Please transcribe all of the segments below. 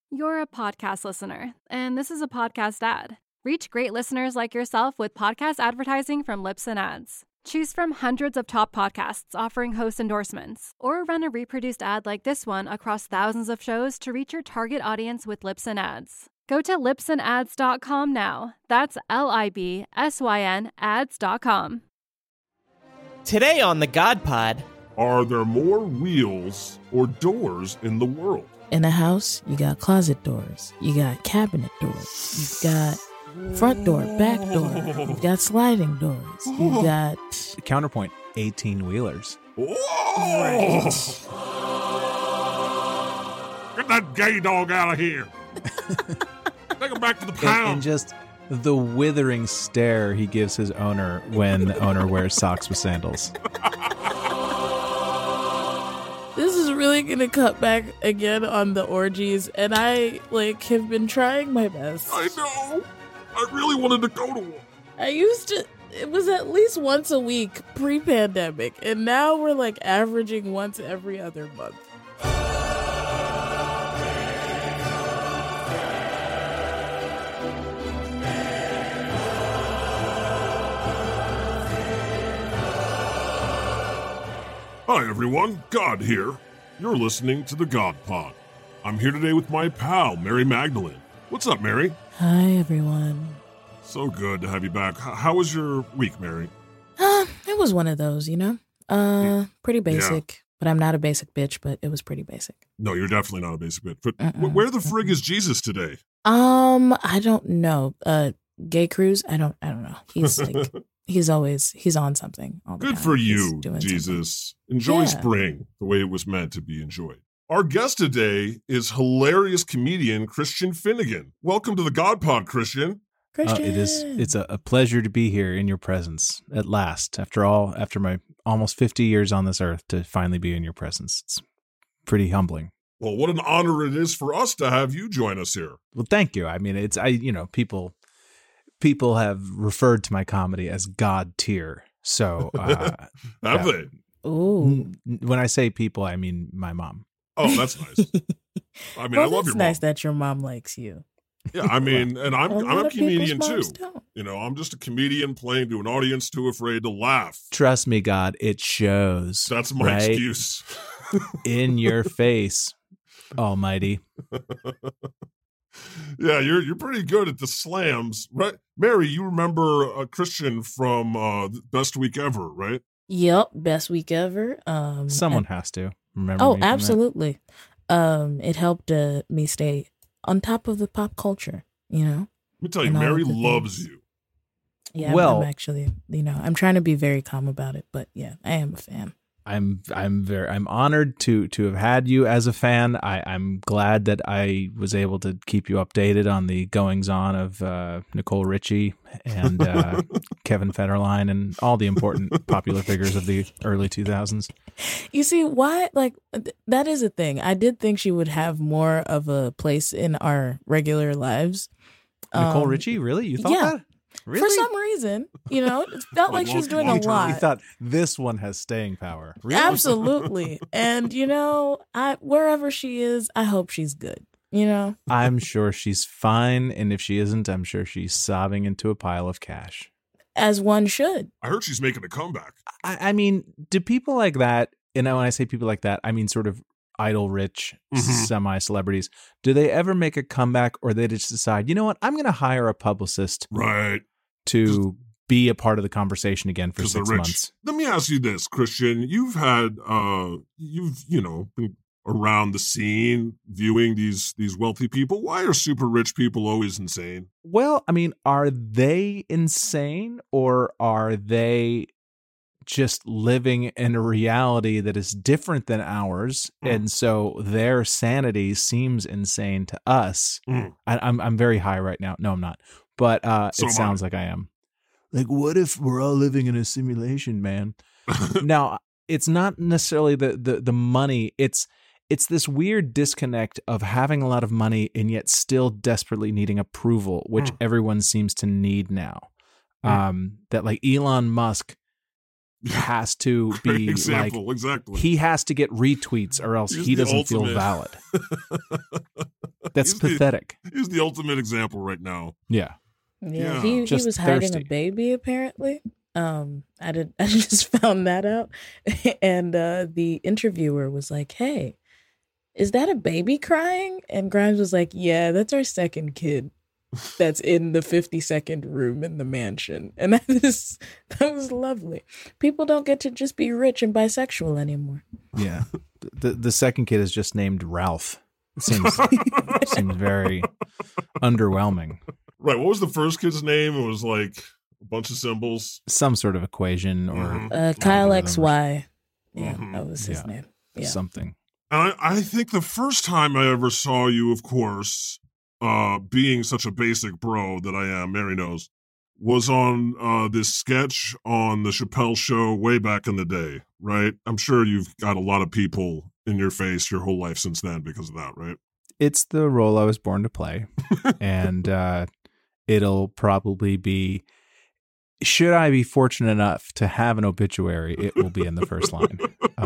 You're a podcast listener, and this is a podcast ad. Reach great listeners like yourself with podcast advertising from Libsyn Ads. Choose from hundreds of top podcasts offering host endorsements, or run a reproduced ad like this one across thousands of shows to reach your target audience with Libsyn Ads. Go to libsynads.com now. That's LIBSYN ads.com. Today on the God Pod, are there more wheels or doors in the world? In a house, you got closet doors, you got cabinet doors, you've got front door, back door, you've got sliding doors, you've got... Counterpoint, 18-wheelers. Right. Get that gay dog out of here. Take him back to the pound. And just the withering stare he gives his owner when the owner wears socks with sandals. This is really going to cut back again on the orgies, and I, have been trying my best. I know. I really wanted to go to one. It was at least once a week pre-pandemic, and now we're, averaging once every other month. Hi, everyone. God here. You're listening to the God Pod. I'm here today with my pal, Mary Magdalene. What's up, Mary? Hi, everyone. So good to have you back. How was your week, Mary? It was one of those, pretty basic. But I'm not a basic bitch, but it was pretty basic. No, you're definitely not a basic bitch. But where the frig is Jesus today? I don't know. Gay cruise? I don't know. He's he's on something all the time. Good for you, Jesus. Something. Enjoy spring the way it was meant to be enjoyed. Our guest today is hilarious comedian Christian Finnegan. Welcome to the God Pod, Christian. It's a pleasure to be here in your presence at last. After my almost 50 years on this earth, to finally be in your presence. It's pretty humbling. Well, what an honor it is for us to have you join us here. Well, thank you. I mean, people have referred to my comedy as God tier. So have they? Ooh. When I say people, I mean my mom. Oh, that's nice. I mean, I love your mom. It's nice that your mom likes you. Yeah, I mean, and I'm a comedian too. Don't. I'm just a comedian playing to an audience too afraid to laugh. Trust me, God, it shows. That's my excuse. In your face, Almighty. Yeah, you're pretty good at the slams, right? Mary, you remember Christian from Best Week Ever, right? Yep, Best Week Ever. Someone has to remember. Oh, absolutely. It helped me stay on top of the pop culture, Let me tell you, Mary loves you. Yeah, I'm actually, I'm trying to be very calm about it, but yeah, I am a fan. I'm honored to have had you as a fan. I'm glad that I was able to keep you updated on the goings on of Nicole Richie and Kevin Federline and all the important popular figures of the early 2000s. You see, why? That is a thing. I did think she would have more of a place in our regular lives. Nicole Richie, really? You thought that? Really? For some reason, it felt like she was doing a lot. You thought this one has staying power. Really? Absolutely. And, wherever she is, I hope she's good, I'm sure she's fine. And if she isn't, I'm sure she's sobbing into a pile of cash. As one should. I heard she's making a comeback. I mean, do people like that, when I say people like that, I mean sort of idol rich semi-celebrities, do they ever make a comeback, or they just decide, you know what, I'm going to hire a publicist to be a part of the conversation again for 6 months? Let me ask you this, Christian. You've had been around the scene viewing these wealthy people. Why are super rich people always insane? Well, I mean, are they insane, or are they just living in a reality that is different than ours, and so their sanity seems insane to us? I'm very high right now. No, I'm not, but it sounds like I am. Like, what if we're all living in a simulation, man? Now, it's not necessarily the money. It's this weird disconnect of having a lot of money and yet still desperately needing approval, which everyone seems to need now. That like Elon Musk has to be exactly. He has to get retweets or else he doesn't feel valid. That's pathetic. He's the ultimate example right now. Yeah. Yeah, he was hiding a baby apparently. I just found that out, and the interviewer was like, "Hey, is that a baby crying?" And Grimes was like, "Yeah, that's our second kid that's in the 52nd room in the mansion." And that was lovely. People don't get to just be rich and bisexual anymore. Yeah, the second kid is just named Ralph. It seems very underwhelming. Right. What was the first kid's name? It was like a bunch of symbols. Some sort of equation or Kyle XY. Yeah, that was his name. Yeah. Something. And I think the first time I ever saw you, of course, being such a basic bro that I am, Mary knows, was on this sketch on the Chappelle Show way back in the day, right? I'm sure you've got a lot of people in your face your whole life since then because of that, right? It's the role I was born to play. And it'll probably be, should I be fortunate enough to have an obituary, it will be in the first line.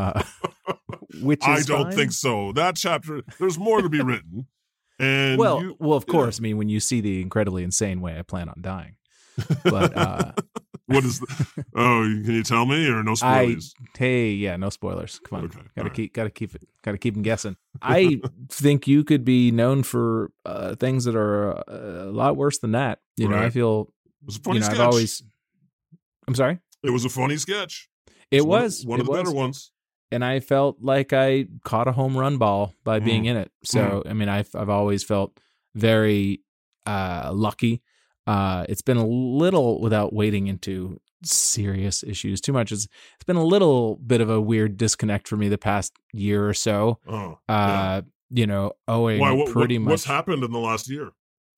Which is I don't fine. think so. That chapter, there's more to be written. And well, of course. I mean, when you see the incredibly insane way I plan on dying. But what is can you tell me or no spoilers? No spoilers. Come on. Okay, Gotta keep them guessing. I think you could be known for things that are a lot worse than that. You know, I feel it was a funny sketch. I'm sorry? It was a funny sketch. It was one of the better ones. And I felt like I caught a home run ball by being in it. So, I mean, I've always felt very lucky. It's been a little, without wading into serious issues too much, it's been a little bit of a weird disconnect for me the past year or so. You know, owing pretty much. What's happened in the last year?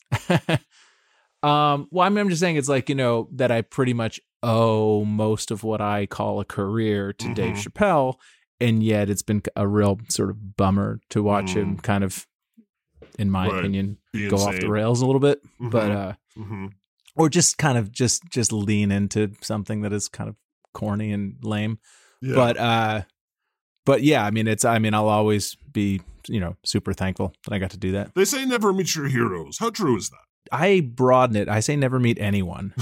Well, I'm just saying it's like, you know, that I pretty much owe most of what I call a career to Dave Chappelle. And yet it's been a real sort of bummer to watch him kind of, in my opinion, go off the rails a little bit. But, or just kind of just lean into something that is kind of corny and lame. Yeah. But yeah, I mean, I'll always be, you know, super thankful that I got to do that. They say never meet your heroes. How true is that? I broaden it. I say never meet anyone.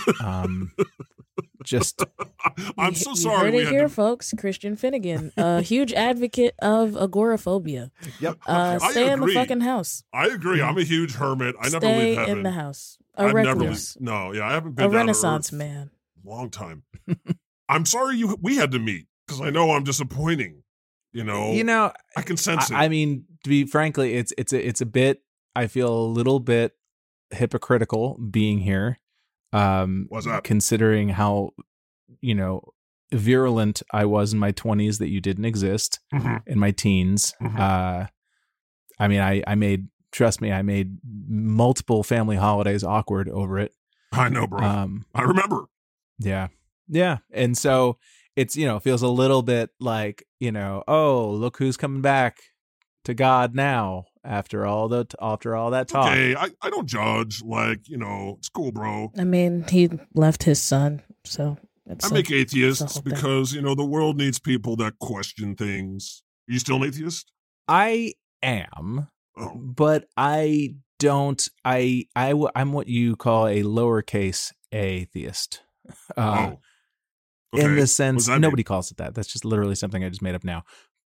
Just, I'm so sorry. You heard it here, folks. Christian Finnegan, a huge advocate of agoraphobia. Yep. Stay in the fucking house. I agree. I'm a huge hermit. I never Stay leave heaven. in the house. A recluse. I haven't been a Renaissance man. Long time. I'm sorry we had to meet because I know I'm disappointing. You know, I can sense it. I mean, to be frankly, it's a bit. I feel a little bit hypocritical being here. What's that? Considering how, you know, virulent I was in my 20s that you didn't exist in my teens. I mean, I made multiple family holidays awkward over it. I know, bro. I remember. Yeah. Yeah. And so it's, you know, feels a little bit like, you know, oh, look who's coming back to God now after all that talk. Okay, I don't judge. Like, you know, it's cool, bro. I mean, he left his son, so I make atheists because, you know, the world needs people that question things. Are you still an atheist? I am, but I don't. I'm what you call a lowercase atheist. Okay. In the sense, nobody calls it that. That's just literally something I just made up now.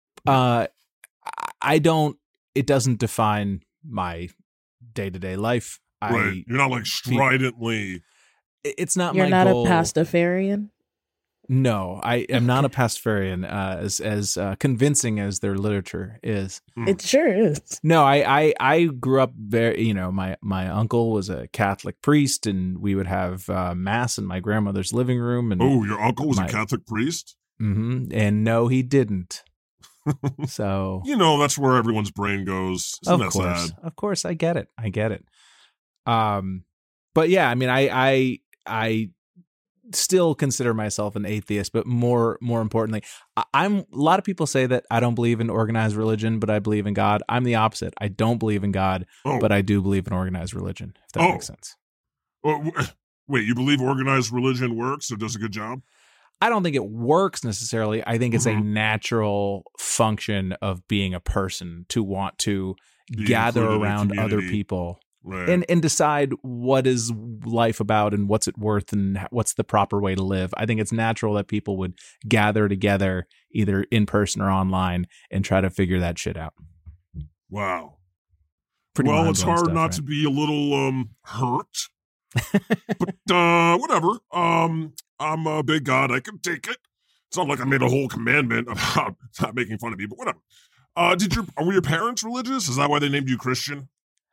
I don't. It doesn't define my day-to-day life. Right. You're not like stridently. It's not You're my not goal. a Pastafarian? No, I am not a Pastafarian, as convincing as their literature is. It sure is. No, I grew up very, you know, my uncle was a Catholic priest, and we would have mass in my grandmother's living room. And your uncle was a Catholic priest? And no, he didn't. So, you know, that's where everyone's brain goes. Isn't that sad? Of course, I get it. But yeah, I mean, I still consider myself an atheist, but more importantly, a lot of people say that I don't believe in organized religion, but I believe in God. I'm the opposite. I don't believe in God, but I do believe in organized religion, if that makes sense. Wait, you believe organized religion works or does a good job? I don't think it works necessarily. I think it's a natural function of being a person to want to gather around other people. Right. And decide what is life about and what's it worth and what's the proper way to live. I think it's natural that people would gather together either in person or online and try to figure that shit out. Wow. Pretty well, it's hard stuff, not right? to be a little hurt. But whatever. I'm a big God. I can take it. It's not like I made a whole commandment about not making fun of me, but whatever. Were your parents religious? Is that why they named you Christian?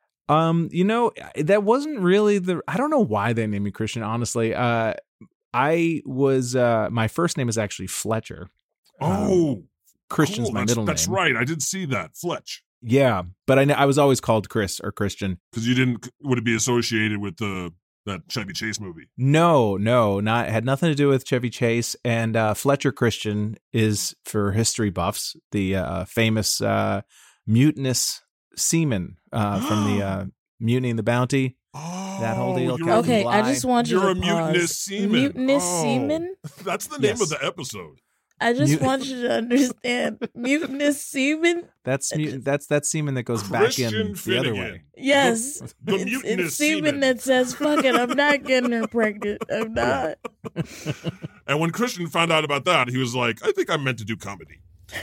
That wasn't really I don't know why they named me Christian, honestly. I was, my first name is actually Fletcher. Oh, Christian's cool. my middle name. That's right. I did see that. Fletch. Yeah. But I was always called Chris or Christian. Because would it be associated with that Chevy Chase movie? No, had nothing to do with Chevy Chase. And Fletcher Christian is, for history buffs, the famous mutinous seaman from the Mutiny and the Bounty. Oh, that whole deal. Okay, I just want you to You're a pause. mutinous seaman. Mutinous seaman? That's the name of the episode. I just want you to understand. Mutinous semen? That's semen that goes Christian back in Finnegan. the other way. Yes. The it's mutinous semen that says, fuck it, I'm not getting her pregnant. I'm not. And when Christian found out about that, he was like, I think I'm meant to do comedy.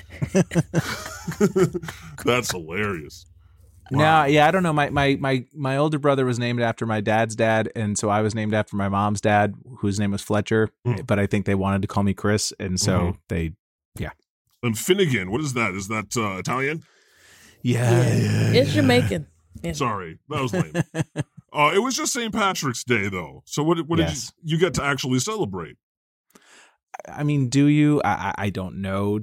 That's hilarious. Wow. No, yeah, I don't know. My older brother was named after my dad's dad, and so I was named after my mom's dad, whose name was Fletcher. But I think they wanted to call me Chris, and so yeah. And Finnegan, what is that? Is that Italian? Yeah. It's Jamaican. Yeah. Sorry, that was lame. It was just St. Patrick's Day, though. So what did you get to actually celebrate? I mean, do you? I don't know.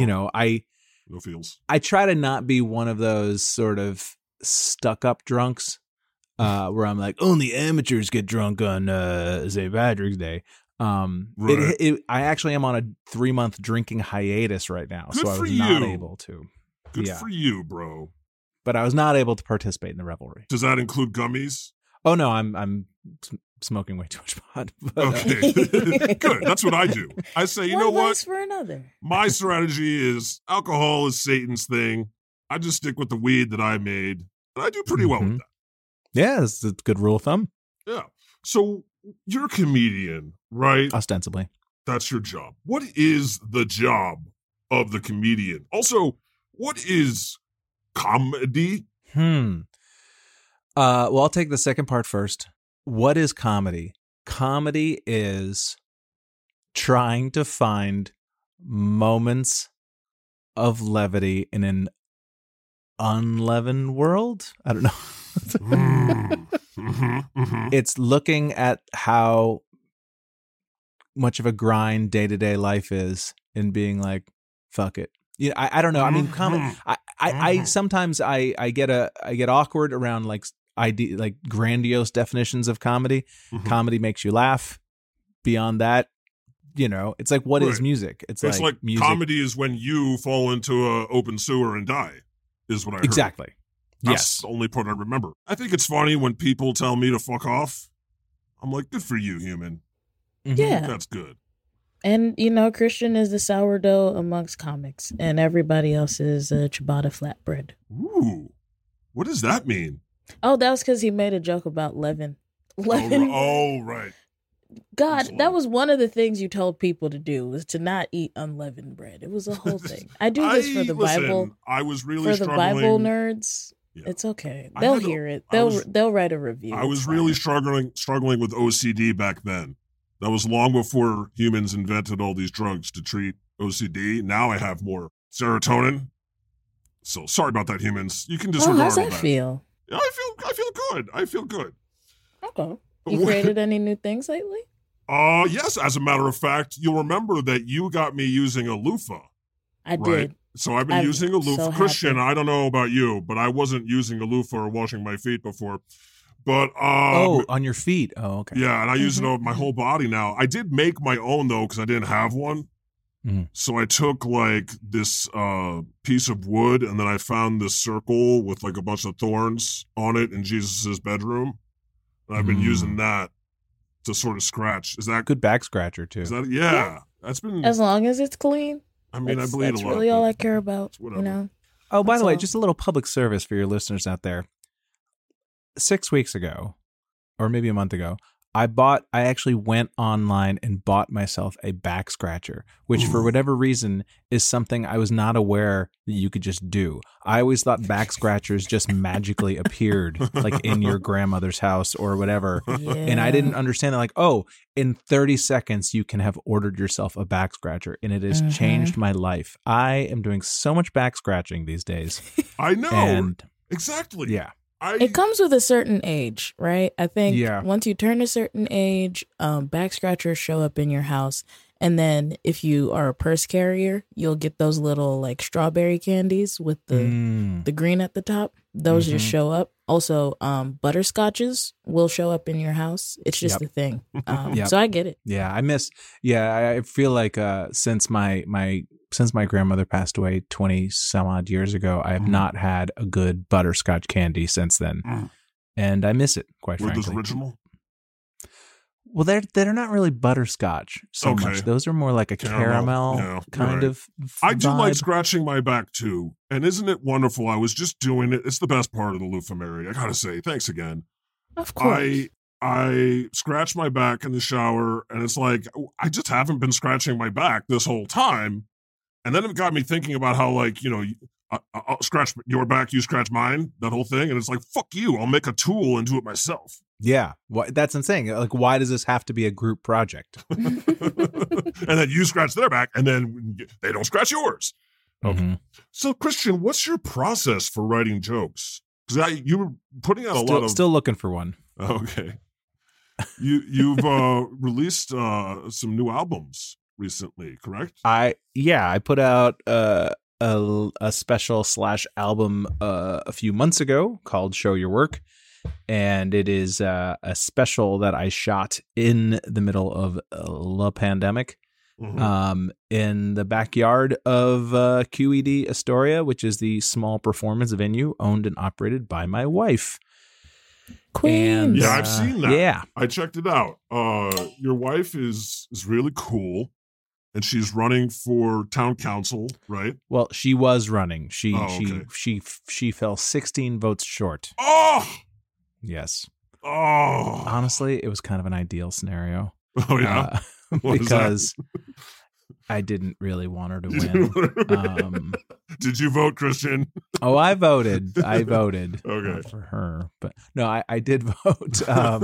No feels. I try to not be one of those sort of stuck-up drunks where I'm like, only amateurs get drunk on St. Patrick's Day. Right. I actually am on a 3-month drinking hiatus right now, Good so I for was not you. able to. Good for you, bro. But I was not able to participate in the revelry. Does that include gummies? Oh no, I'm smoking way too much pot. But, okay, good. That's what I do. I say, you know what? For another. My strategy is alcohol is Satan's thing. I just stick with the weed that I made, and I do pretty well with that. Yeah, it's a good rule of thumb. Yeah. So you're a comedian, right? Ostensibly. That's your job. What is the job of the comedian? Also, what is comedy? Well, I'll take the second part first. What is comedy? Comedy is trying to find moments of levity in an unleavened world. I don't know. It's looking at how much of a grind day-to-day life is and being like, fuck it. You know, I don't know. I mean, comedy. I sometimes I get awkward around like grandiose definitions of comedy. Comedy makes you laugh. Beyond that, it's like, what is music? It's like music. Comedy is when you fall into an open sewer and die, is what I heard. Exactly. That's the only part I remember. I think it's funny when people tell me to fuck off. I'm like, good for you, human. Yeah. That's good. And, Christian is the sourdough amongst comics, and everybody else is a ciabatta flatbread. Ooh. What does that mean? Oh, that was because he made a joke about leaven. Oh, right. God, that was one of the things you told people to do, was to not eat unleavened bread. It was a whole thing. I do this for the Bible. I was really for the Bible nerds. Yeah. It's okay. They'll hear it. They'll write a review. I was really struggling with OCD back then. That was long before humans invented all these drugs to treat OCD. Now I have more serotonin. So sorry about that, humans. You can disregard how's that. Feel? Yeah, I feel good. I feel good. Okay. You created any new things lately? Yes. As a matter of fact, you'll remember that you got me using a loofah. I did. So I've been using a loofah. So Christian, I don't know about you, but I wasn't using a loofah or washing my feet before. But on your feet. Oh, okay. Yeah, and I use it on my whole body now. I did make my own though, because I didn't have one. So I took like this piece of wood, and then I found this circle with like a bunch of thorns on it in Jesus's bedroom. And I've been using that to sort of scratch. Is that good back scratcher too? Is that yeah? That's been as long as it's clean. I mean, I bleed a lot. That's really all I care about. Whatever. Oh, by the way, just a little public service for your listeners out there. 6 weeks ago, or maybe a month ago, I actually went online and bought myself a back scratcher, which for whatever reason is something I was not aware that you could just do. I always thought back scratchers just magically appeared like in your grandmother's house or whatever. Yeah. And I didn't understand that, like, oh, in 30 seconds you can have ordered yourself a back scratcher, and it has changed my life. I am doing so much back scratching these days. I know. And exactly. Yeah. It comes with a certain age, right? I think once you turn a certain age, back scratchers show up in your house. And then if you are a purse carrier, you'll get those little like strawberry candies with the green at the top. Those just show up. Also, butterscotches will show up in your house. It's just a thing. So I get it. Yeah, I feel like since my grandmother passed away 20 some odd years ago, I have not had a good butterscotch candy since then. And I miss it, quite frankly. Were those original? Well, they're not really butterscotch so much. Those are more like a caramel kind of vibe. I do like scratching my back too. And isn't it wonderful? I was just doing it. It's the best part of the loofah, Mary. I gotta say, thanks again. Of course. I scratch my back in the shower, and it's like, I just haven't been scratching my back this whole time. And then it got me thinking about how, like, you know, I'll scratch your back, you scratch mine, that whole thing. And it's like, fuck you. I'll make a tool and do it myself. Yeah. That's insane. Like, why does this have to be a group project? And then you scratch their back, and then they don't scratch yours. Okay. So, Christian, what's your process for writing jokes? Because you were putting out a lot of... Still looking for one. Okay. You've released some new albums recently, correct? I put out a special / album a few months ago called Show Your Work, and it is a special that I shot in the middle of the pandemic in the backyard of QED Astoria, which is the small performance venue owned and operated by my wife. Queen. Yeah, I've seen that. Yeah, I checked it out. Your wife is really cool. And she's running for town council, right? Well, she was running. She fell 16 votes short. Oh, yes. Oh, honestly, it was kind of an ideal scenario. Oh yeah, because I didn't really want her to win. Did you vote, Christian? Oh, I voted. Okay, for her, but no, I did vote.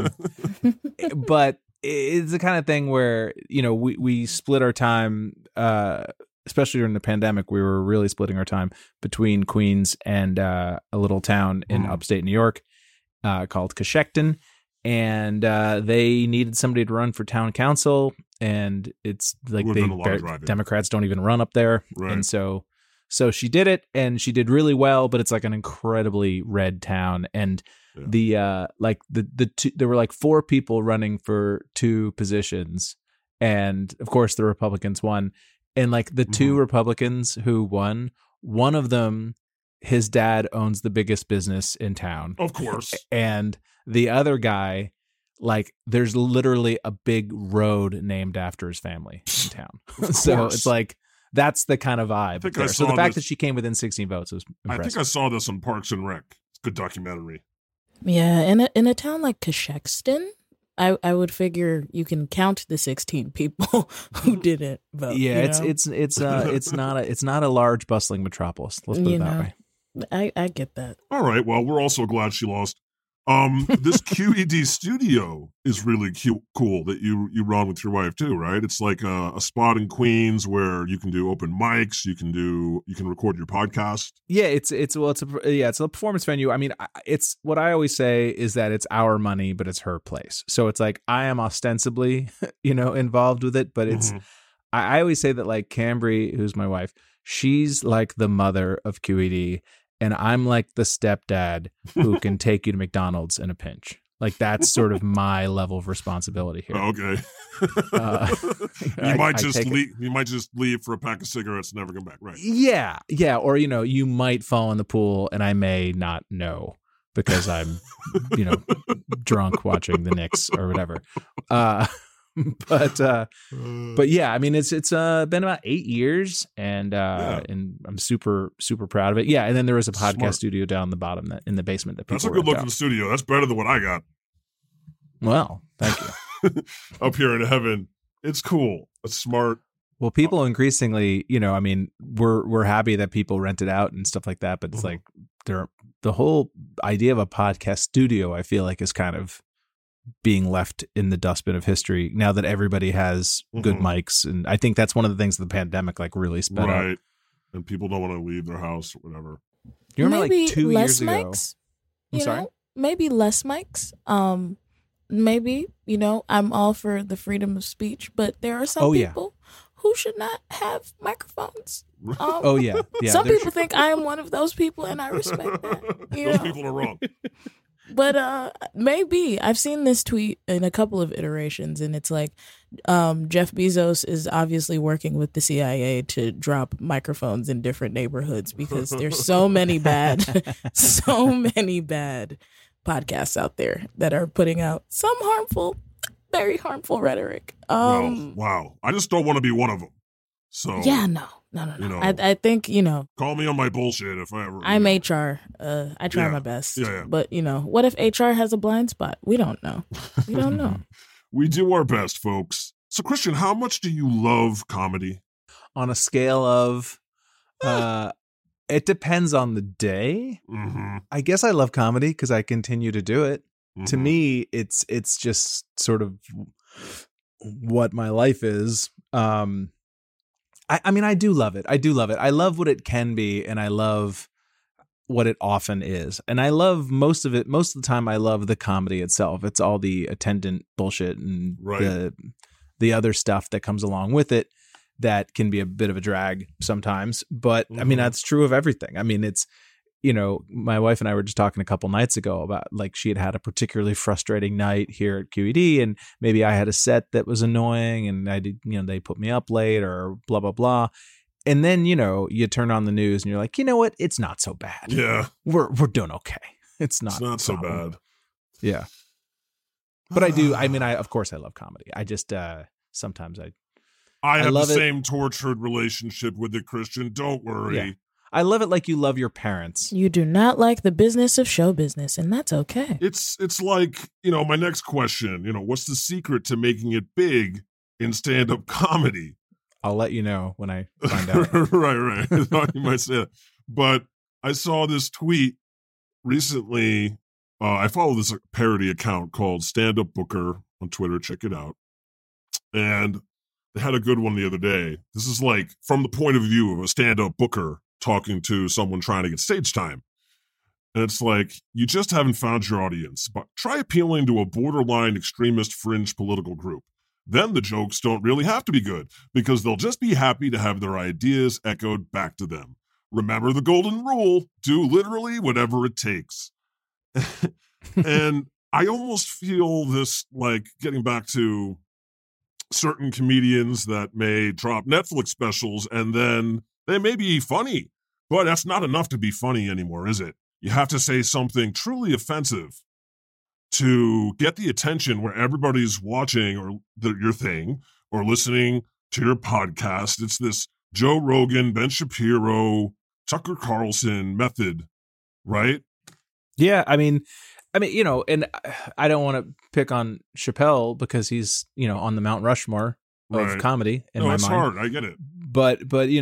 But it's the kind of thing where, you know, we split our time, especially during the pandemic. We were really splitting our time between Queens and a little town in upstate New York called Coshecton. And they needed somebody to run for town council. And it's like Democrats don't even run up there. Right. And so she did it, and she did really well, but it's like an incredibly red town. And there were like 4 people running for 2 positions, and of course the Republicans won. And like the 2 Republicans who won, one of them, his dad owns the biggest business in town, of course, and the other guy, like, there's literally a big road named after his family in town. So it's like, that's the kind of vibe. So the fact that she came within 16 votes was impressive. I think I saw this on Parks and Rec. It's a good documentary. Yeah, in a town like Coshecton, I would figure you can count the 16 people who didn't vote. Yeah, it's not a large bustling metropolis. Let's put it that way. I get that. All right. Well, we're also glad she lost. This QED studio is really cool that you run with your wife too, right? It's like a spot in Queens where you can do open mics, you can record your podcast. Yeah, it's a performance venue. I mean, it's what I always say is that it's our money, but it's her place. So it's like I am ostensibly, involved with it, but it's I always say that, like, Cambry, who's my wife, she's like the mother of QED. And I'm like the stepdad who can take you to McDonald's in a pinch. Like, that's sort of my level of responsibility here. Okay. You might just leave for a pack of cigarettes and never come back, right? Yeah. Or, you might fall in the pool and I may not know because I'm, drunk watching the Knicks or whatever. But yeah, I mean, it's been about 8 years, and I'm super, super proud of it. Yeah. And then there was a podcast studio down the bottom in the basement that people That's a good looking studio. That's better than what I got. Well, thank you. Up here in heaven. It's cool. It's smart. Well, people increasingly, I mean, we're happy that people rent it out and stuff like that, but it's like the whole idea of a podcast studio, I feel like, is kind of being left in the dustbin of history now that everybody has good mics. And I think that's one of the things the pandemic like really sped up. And people don't want to leave their house or whatever. You remember maybe like 2 years ago? Mics, I'm sorry? Maybe less mics. Maybe, I'm all for the freedom of speech, but there are some people who should not have microphones. Some people think I am one of those people, and I respect that. Those people are wrong. But maybe I've seen this tweet in a couple of iterations, and it's like Jeff Bezos is obviously working with the CIA to drop microphones in different neighborhoods because there's so many bad podcasts out there that are putting out some very harmful rhetoric. Wow. I just don't want to be one of them. So yeah, no. I think, call me on my bullshit if I ever. I'm HR. I try my best. Yeah. But, what if HR has a blind spot? We don't know. We don't know. We do our best, folks. So, Christian, how much do you love comedy? On a scale of, it depends on the day. I guess I love comedy because I continue to do it. To me, it's just sort of what my life is. I mean, I do love it. I love what it can be, and I love what it often is. And I love most of it. Most of the time, I love the comedy itself. It's all the attendant bullshit and the other stuff that comes along with it that can be a bit of a drag sometimes. But I mean, that's true of everything. I mean, it's, my wife and I were just talking a couple nights ago about like she had a particularly frustrating night here at QED, and maybe I had a set that was annoying, and I did, they put me up late or blah blah blah, and then you turn on the news and you're like, you know what, it's not so bad. Yeah, we're doing okay. It's not so bad. Yeah, but I do. I mean, of course I love comedy. I just sometimes I have love the same tortured relationship with it, Christian. Don't worry. Yeah. I love it like you love your parents. You do not like the business of show business, and that's okay. It's like, my next question, what's the secret to making it big in stand-up comedy? I'll let you know when I find out. Right. I thought you might say that. But I saw this tweet recently. I follow this parody account called Stand Up Booker on Twitter. Check it out. And they had a good one the other day. This is like from the point of view of a stand-up booker talking to someone trying to get stage time. And it's like, you just haven't found your audience, but try appealing to a borderline extremist fringe political group. Then the jokes don't really have to be good, because they'll just be happy to have their ideas echoed back to them. Remember the golden rule, do literally whatever it takes. And I almost feel this, like, getting back to certain comedians that may drop Netflix specials and then they may be funny, but that's not enough to be funny anymore, is it? You have to say something truly offensive to get the attention where everybody's watching or your thing or listening to your podcast. It's this Joe Rogan, Ben Shapiro, Tucker Carlson method, right? Yeah, I mean, and I don't want to pick on Chappelle because he's, on the Mount Rushmore of comedy in my mind. It's hard. I get it. But because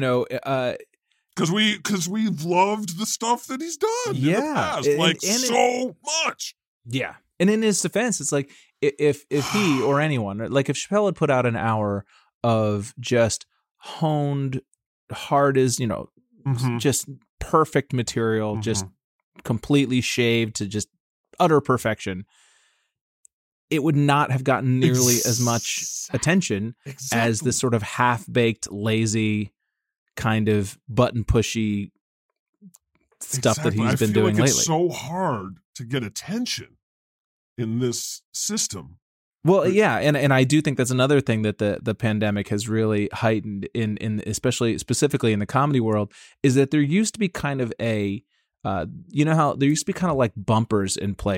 we've loved the stuff that he's done in the past, so much. Yeah, and in his defense, it's like if he or anyone, like if Chappelle had put out an hour of just honed, hard as just perfect material, just completely shaved to just utter perfection, it would not have gotten nearly as much attention as this sort of half-baked, lazy, kind of button-pushy stuff that he's been doing lately. It's so hard to get attention in this system. Well, yeah, and I do think that's another thing that the pandemic has really heightened in especially specifically in the comedy world, is that there used to be kind of a how there used to be kind of like bumpers in place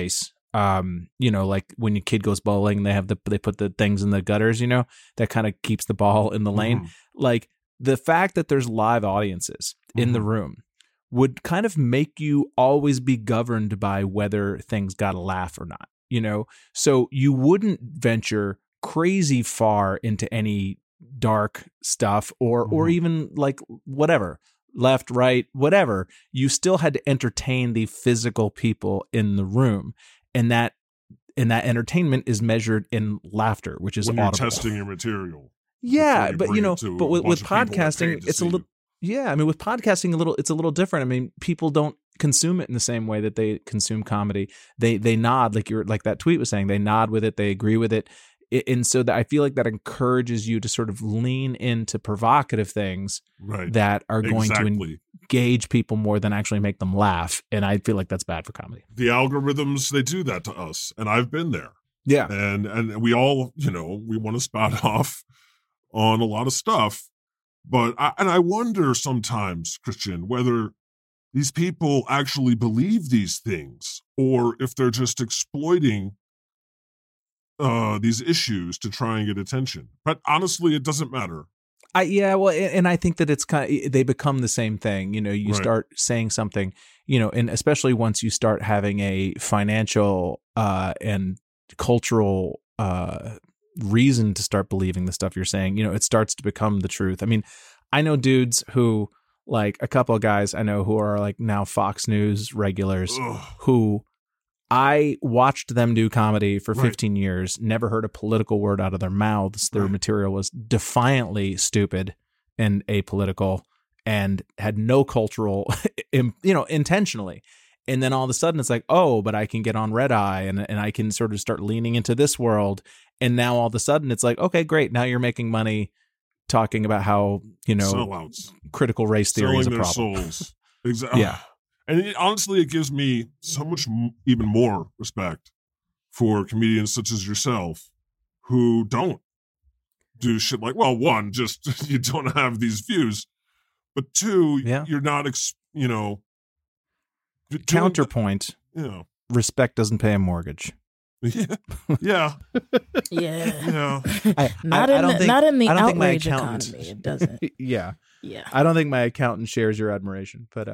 like when your kid goes bowling, they put the things in the gutters, that kind of keeps the ball in the lane. Like the fact that there's live audiences in the room would kind of make you always be governed by whether things got a laugh or not, so you wouldn't venture crazy far into any dark stuff or even like whatever, left, right, whatever. You still had to entertain the physical people in the room, and that entertainment is measured in laughter, which is when audible. You're testing your material. Yeah, but with podcasting, it's a little. Yeah, I mean, with podcasting, it's a little different. I mean, people don't consume it in the same way that they consume comedy. They nod, like that tweet was saying. They nod with it. They agree with it. And so that I feel like that encourages you to sort of lean into provocative things that are going to engage people more than actually make them laugh. And I feel like that's bad for comedy. The algorithms, they do that to us. And I've been there. Yeah. And we all, we want to spout off on a lot of stuff. But I wonder sometimes, Christian, whether these people actually believe these things or if they're just exploiting these issues to try and get attention. But honestly, it doesn't matter. And I think that it's they become the same thing. You start saying something, and especially once you start having a financial and cultural reason to start believing the stuff you're saying, it starts to become the truth. I mean, I know dudes who, like a couple of guys I know who are like now Fox News regulars who I watched them do comedy for 15 years, never heard a political word out of their mouths. Their material was defiantly stupid and apolitical and had no cultural, intentionally. And then all of a sudden it's like, oh, but I can get on Red Eye and I can sort of start leaning into this world. And now all of a sudden it's like, okay, great. Now you're making money talking about how, sellouts. Critical race theory is a problem. Selling their souls. Exactly. Yeah. And honestly, it gives me so much even more respect for comedians such as yourself who don't do shit like, well, one, just you don't have these views, but two, you're not, counterpoint. Respect doesn't pay a mortgage. Yeah. Not in the outrage economy. It doesn't. Yeah. I don't think my accountant shares your admiration, but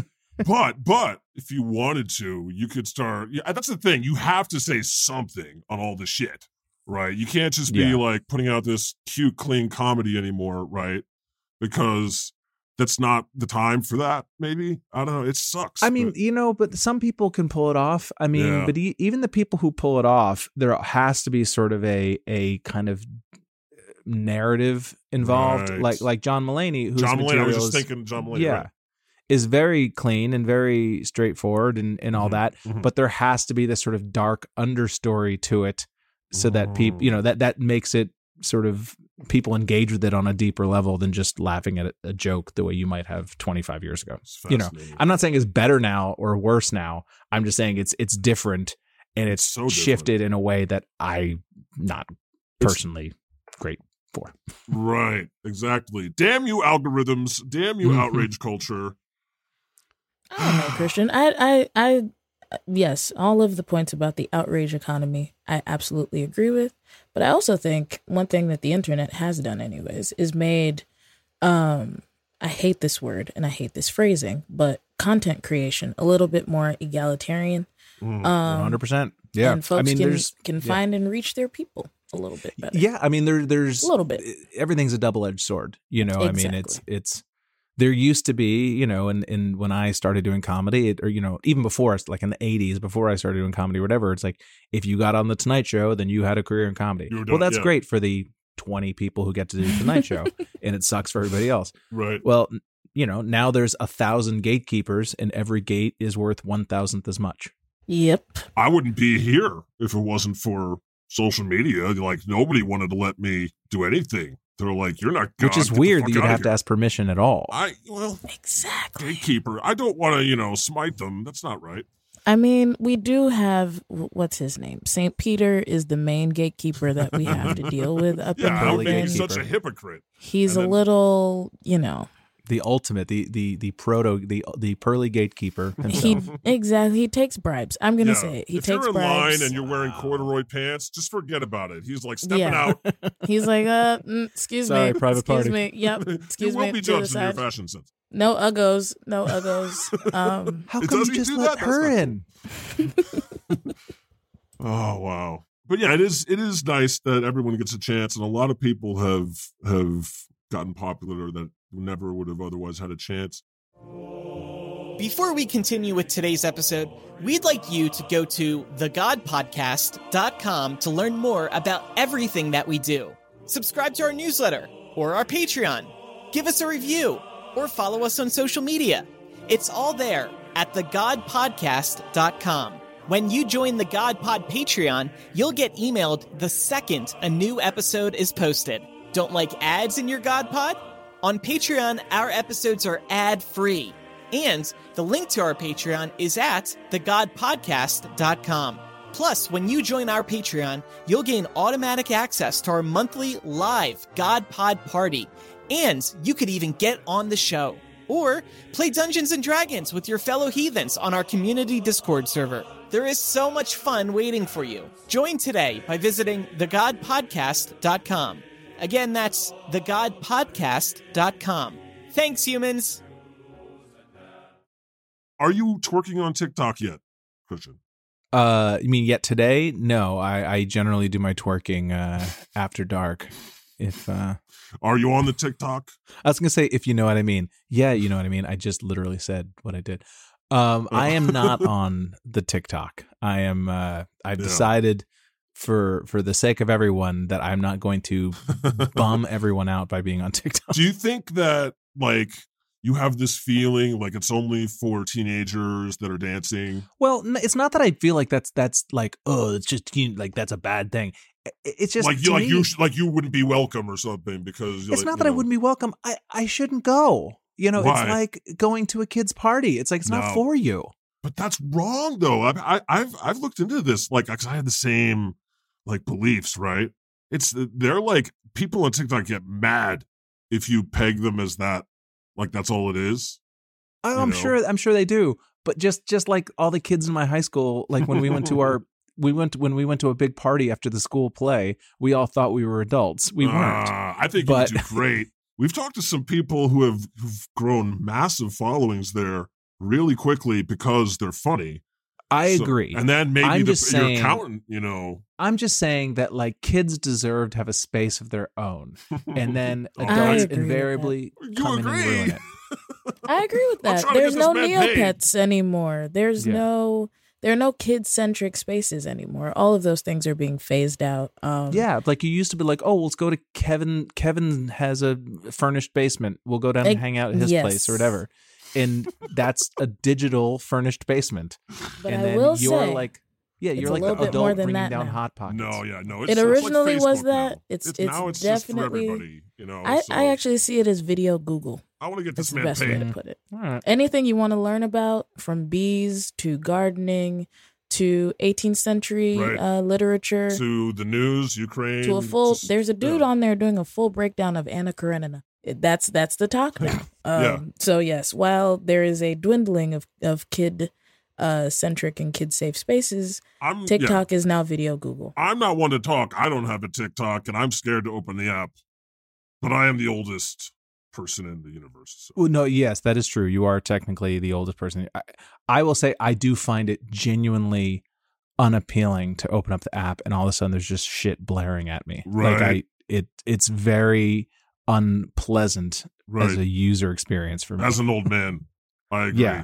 But if you wanted to, you could start. Yeah, that's the thing. You have to say something on all this shit, right? You can't just be like putting out this cute, clean comedy anymore, right? Because that's not the time for that. Maybe, I don't know. It sucks. I mean, but some people can pull it off. I mean, but even the people who pull it off, there has to be sort of a kind of narrative involved, like John Mulaney. John Mulaney. I was just thinking John Mulaney. Yeah. Right. Is very clean and very straightforward and all that, but there has to be this sort of dark understory to it, so that people, that makes it sort of people engage with it on a deeper level than just laughing at a joke the way you might have 25 years ago. I'm not saying it's better now or worse now. I'm just saying it's different and it's so shifted in a way that I'm not personally great for. Right, exactly. Damn you algorithms! Damn you outrage culture! I don't know, Christian. I yes, all of the points about the outrage economy, I absolutely agree with. But I also think one thing that the internet has done anyways is made, I hate this word and I hate this phrasing, but content creation a little bit more egalitarian. 100%. Yeah. And folks can find and reach their people a little bit better. Yeah. I mean, there's a little bit. Everything's a double-edged sword, Exactly. I mean, it's there used to be, and when I started doing comedy, even before, like in the 80s, before I started doing comedy or whatever, it's like, if you got on the Tonight Show, then you had a career in comedy. Well, that's great for the 20 people who get to do the Tonight Show, and it sucks for everybody else. Right. Well, now there's 1,000 gatekeepers, and every gate is worth 1,000th as much. Yep. I wouldn't be here if it wasn't for social media. Like, nobody wanted to let me do anything. They're like, you're not God. Which is weird that you'd have to ask permission at all. Exactly. Gatekeeper. I don't want to, smite them. That's not right. I mean, we do have, what's his name? St. Peter is the main gatekeeper that we have to deal with up in Brooklyn. Yeah, he's such a hypocrite. He's a little, the ultimate, the proto, the pearly gatekeeper himself. He takes bribes. I'm gonna say it. He if takes you're in bribes. line and you're wearing corduroy pants, just forget about it. He's like stepping out. He's like, excuse Sorry, me, private excuse party. me. Yep, excuse you me. will be judged in your fashion sense. No uggos. How come you just let her in? Oh wow. But yeah, it is nice that everyone gets a chance, and a lot of people have gotten popular that never would have otherwise had a chance. Before we continue with today's episode, we'd like you to go to thegodpodcast.com to learn more about everything that we do. Subscribe to our newsletter or our Patreon. Give us a review or follow us on social media. It's all there at thegodpodcast.com. When you join the God Pod Patreon, you'll get emailed the second a new episode is posted. Don't like ads in your God Pod? On Patreon, our episodes are ad-free. And the link to our Patreon is at thegodpodcast.com. Plus, when you join our Patreon, you'll gain automatic access to our monthly live God Pod party. And you could even get on the show. Or play Dungeons & Dragons with your fellow heathens on our community Discord server. There is so much fun waiting for you. Join today by visiting thegodpodcast.com. Again, that's thegodpodcast.com. Thanks, humans. Are you twerking on TikTok yet, Christian? You mean yet today? No, I generally do my twerking after dark. If are you on the TikTok? I was gonna say, if you know what I mean. Yeah, you know what I mean. I just literally said what I did. I am not on the TikTok. I am. I've decided for the sake of everyone that I'm not going to bum everyone out by being on TikTok. Do you think that like you have this feeling like it's only for teenagers that are dancing? Well, it's not that I feel like that's like, oh, it's just like that's a bad thing. It's just like you wouldn't be welcome or something because it's not that I wouldn't be welcome. I shouldn't go. You know, Why? It's like going to a kid's party. It's like it's not for you. But that's wrong, though. I've looked into this, like, because I had the same like beliefs, right? They're like people on TikTok get mad if you peg them as that, like that's all it is. I'm sure they do. But just like all the kids in my high school, like when we went to when we went to a big party after the school play, we all thought we were adults. We weren't. I think you do great. We've talked to some people who've grown massive followings there really quickly because they're funny. I agree. And then maybe your accountant, you know. I'm just saying that like kids deserve to have a space of their own. And then adults invariably come in and ruin it. I agree with that. There's no Neopets anymore. There are no kid-centric spaces anymore. All of those things are being phased out. Like you used to be like, oh, let's go to Kevin. Kevin has a furnished basement. We'll go down and hang out at his place or whatever. And that's a digital furnished basement. But and I then will you're say, like, you're like the adult bringing down Hot Pockets. No. It originally like was now. that. It's definitely just for everybody. You know, I actually see it as video Google. I want to get this man That's the best way to put it. All right. Anything you want to learn about, from bees to gardening to 18th century literature to the news, Ukraine, to a full. There's a dude on there doing a full breakdown of Anna Karenina. That's the talk now. So yes, while there is a dwindling of kid centric and kid safe spaces, TikTok is now video Google. I'm not one to talk. I don't have a TikTok, and I'm scared to open the app. But I am the oldest person in the universe. So. Well, no, yes, that is true. You are technically the oldest person. I will say I do find it genuinely unappealing to open up the app and all of a sudden there's just shit blaring at me. Right. Like it's very unpleasant as a user experience for me. As an old man, I agree. Yeah.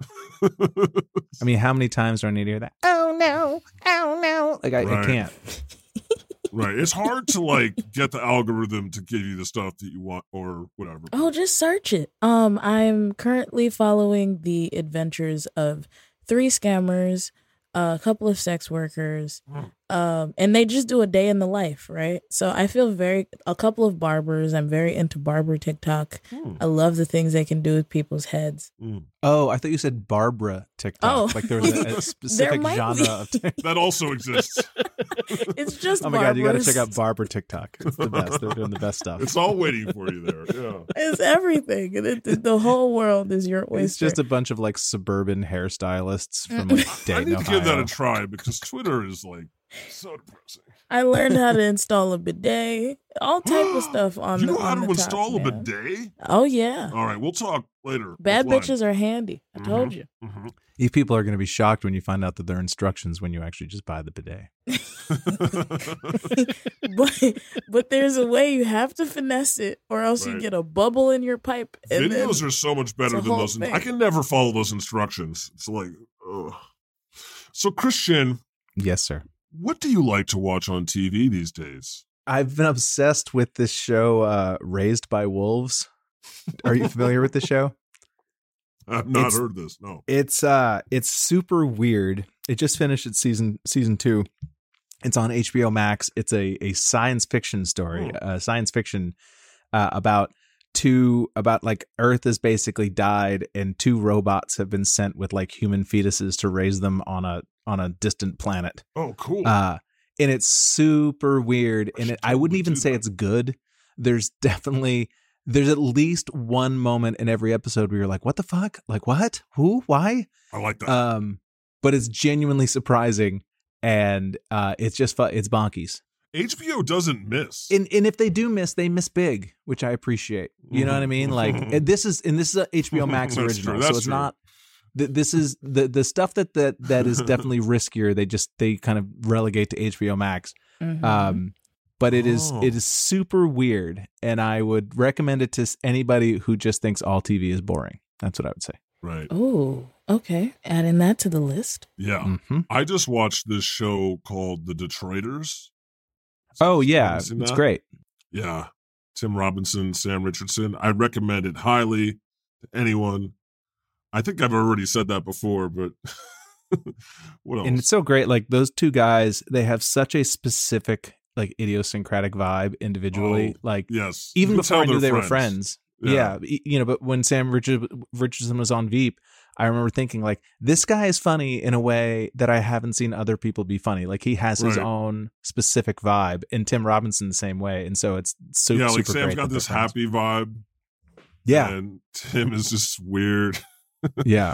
I mean, how many times do I need to hear that? Oh no. Like I can't. Right. It's hard to like get the algorithm to give you the stuff that you want or whatever. Oh, just search it. I'm currently following the adventures of 3 scammers, a couple of sex workers, And they just do a day in the life, right? So I feel a couple of barbers. I'm very into barber TikTok. I love the things they can do with people's heads. Oh, I thought you said Barbara TikTok. Oh. Like there was a specific genre of that also exists. It's just oh my God, you got to check out barbers. Barber TikTok. It's the best. They're doing the best stuff. It's all waiting for you there. Yeah. It's everything. The whole world is your oyster. It's just a bunch of like suburban hairstylists from like I Dayton, need to give that Ohio. a try because Twitter is like so depressing. I learned how to install a bidet, all type of stuff on You the know how on to the install top, a man. bidet? Oh yeah. All right, we'll talk later. Bad offline. bitches are handy. I told you. Mm-hmm. You people are going to be shocked when you find out that there are instructions when you actually just buy the bidet. But there's a way you have to finesse it, or else you Right. get a bubble in your pipe. And Videos then are so much better it's a than whole those. thing. I can never follow those instructions. It's like, ugh. So Christian, Yes, sir. what do you like to watch on TV these days? I've been obsessed with this show, Raised by Wolves. Are you familiar with the show? I've not It's- heard this. No. It's super weird. It just finished its season 2. It's on HBO Max. It's a science fiction story. Science fiction about like Earth has basically died and 2 robots have been sent with like human fetuses to raise them on a distant planet. Oh, cool. And it's super weird. And I wouldn't even say it's good. There's at least one moment in every episode where you're like, what the fuck? Like what? Who? Why? I like that. But it's genuinely surprising. And it's just fun. It's bonkies. HBO doesn't miss. And if they do miss, they miss big, which I appreciate. You know what I mean? Like and this is a HBO Max That's original, true, so that's it's true. not. This is the stuff that is definitely riskier. They kind of relegate to HBO Max. But it is super weird, and I would recommend it to anybody who just thinks all TV is boring. That's what I would say. Right. Oh, okay. Adding that to the list. Yeah. Mm-hmm. I just watched this show called The Detroiters. Oh yeah, Have you seen it's that? great. Yeah. Tim Robinson, Sam Richardson. I recommend it highly to anyone. I think I've already said that before, but what else? And it's so great. Like those 2 guys, they have such a specific like idiosyncratic vibe individually. Oh, like yes. even You can before I tell knew they're they were friends. Yeah. Yeah. But when Sam Richardson was on Veep, I remember thinking like, this guy is funny in a way that I haven't seen other people be funny. Like he has his Right. own specific vibe, and Tim Robinson the same way. And so it's super, Yeah, like super Sam's great got that this they're friends. happy vibe. Yeah. And Tim is just weird. Yeah.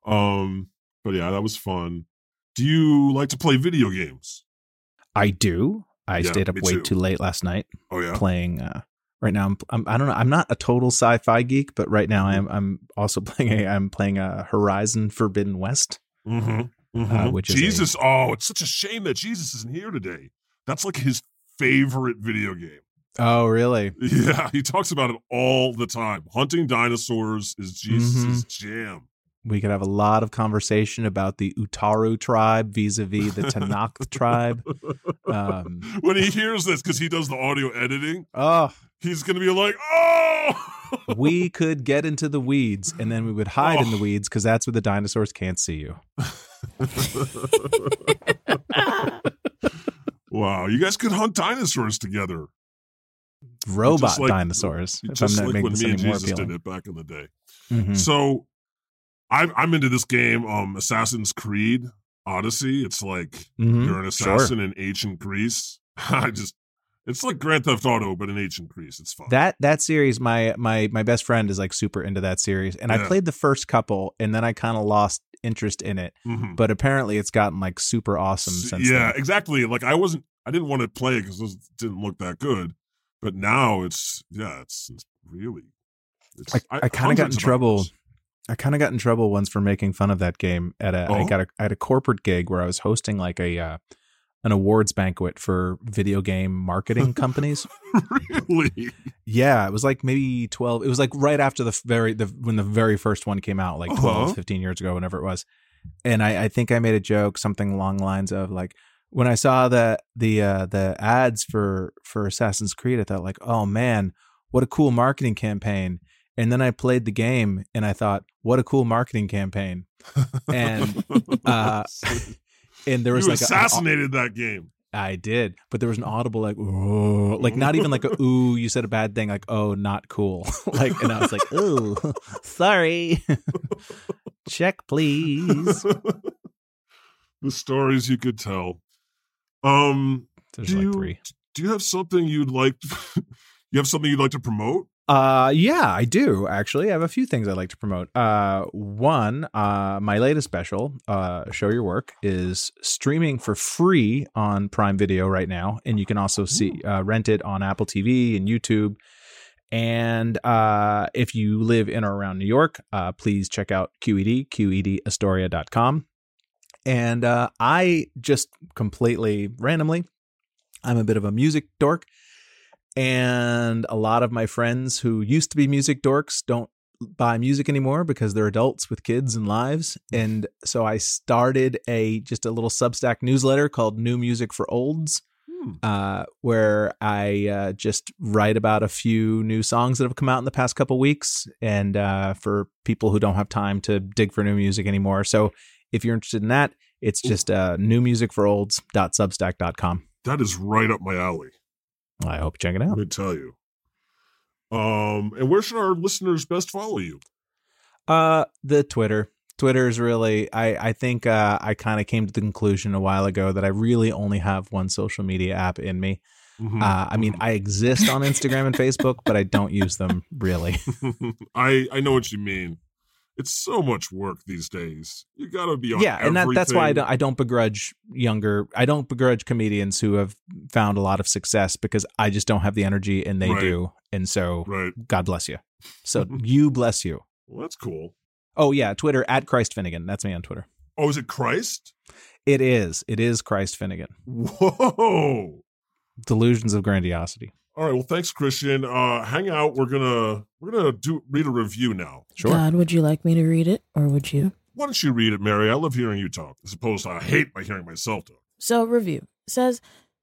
But yeah, that was fun. Do you like to play video games? I do. I Yeah, stayed up me way too. too late last night Oh yeah. playing, right now I don't know. I'm not a total sci-fi geek, but right now I'm also playing a Horizon Forbidden West. Which is Jesus. Oh, it's such a shame that Jesus isn't here today. That's like his favorite video game. Oh, really? Yeah, he talks about it all the time. Hunting dinosaurs is Jesus' jam. We could have a lot of conversation about the Utaru tribe vis-a-vis the Tanakh tribe. When he hears this, because he does the audio editing, Oh, he's going to be like, oh! we could get into the weeds, and then we would hide in the weeds because that's where the dinosaurs can't see you. Wow, you guys could hunt dinosaurs together. Robot Just like- dinosaurs. If Just I'm not like making when this me any and more Jesus did appealing. it back in the day. Mhm. So I'm into this game, Assassin's Creed Odyssey. It's like Mhm. you're an assassin in ancient Greece. It's like Grand Theft Auto, but in ancient Greece. It's fun. That series, my best friend is like super into that series, and I Yeah. played the first couple, and then I kind of lost interest in it. Mhm. But apparently, it's gotten like super awesome since. Yeah, then. exactly. Like I didn't want to play it because it didn't look that good. But now it's really. I kind of got in trouble. I kind of got in trouble once for making fun of that game at I had a corporate gig where I was hosting like an awards banquet for video game marketing companies. Really? Yeah, it was like maybe 12. It was like right after when the very first one came out, like 12, 15 years ago, whenever it was. And I think I made a joke, something along the lines of like, when I saw the ads for Assassin's Creed, I thought like, oh man, what a cool marketing campaign. And then I played the game and I thought, what a cool marketing campaign. And and there was you like assassinated that game. I did, but there was an audible like, oh, like not even like a ooh, you said a bad thing, like, oh, not cool. Like, and I was like, ooh, sorry. Check, please. The stories you could tell. There's like 3. Do you have something you'd like? You have something you'd like to promote? Yeah, I do actually. I have a few things I'd like to promote. One, my latest special, Show Your Work, is streaming for free on Prime Video right now, and you can also rent it on Apple TV and YouTube. And if you live in or around New York, please check out QEDastoria.com. And I just completely randomly, I'm a bit of a music dork. And a lot of my friends who used to be music dorks don't buy music anymore because they're adults with kids and lives. And so I started just a little Substack newsletter called New Music for Olds, where I just write about a few new songs that have come out in the past couple weeks, and for people who don't have time to dig for new music anymore. So if you're interested in that, it's just newmusicforolds.substack.com. That is right up my alley. I hope you check it out. Let me tell you. And where should our listeners best follow you? The Twitter. Twitter is really, I think I kind of came to the conclusion a while ago that I really only have one social media app in me. Mm-hmm. I mean, I exist on Instagram and Facebook, but I don't use them really. I know what you mean. It's so much work these days. You gotta be on everything. And that's why I don't begrudge comedians who have found a lot of success, because I just don't have the energy and they do. And so God bless you. So you bless you. Well, that's cool. Oh yeah, Twitter @ChristFinnegan. That's me on Twitter. Oh, is it Christ? It is. It is Christ Finnegan. Whoa. Delusions of grandiosity. All right. Well, thanks, Christian. Hang out. We're gonna read a review now. Sure. God, would you like me to read it, or would you? Why don't you read it, Mary? I love hearing you talk, as opposed to I hate by hearing myself talk. So, review says,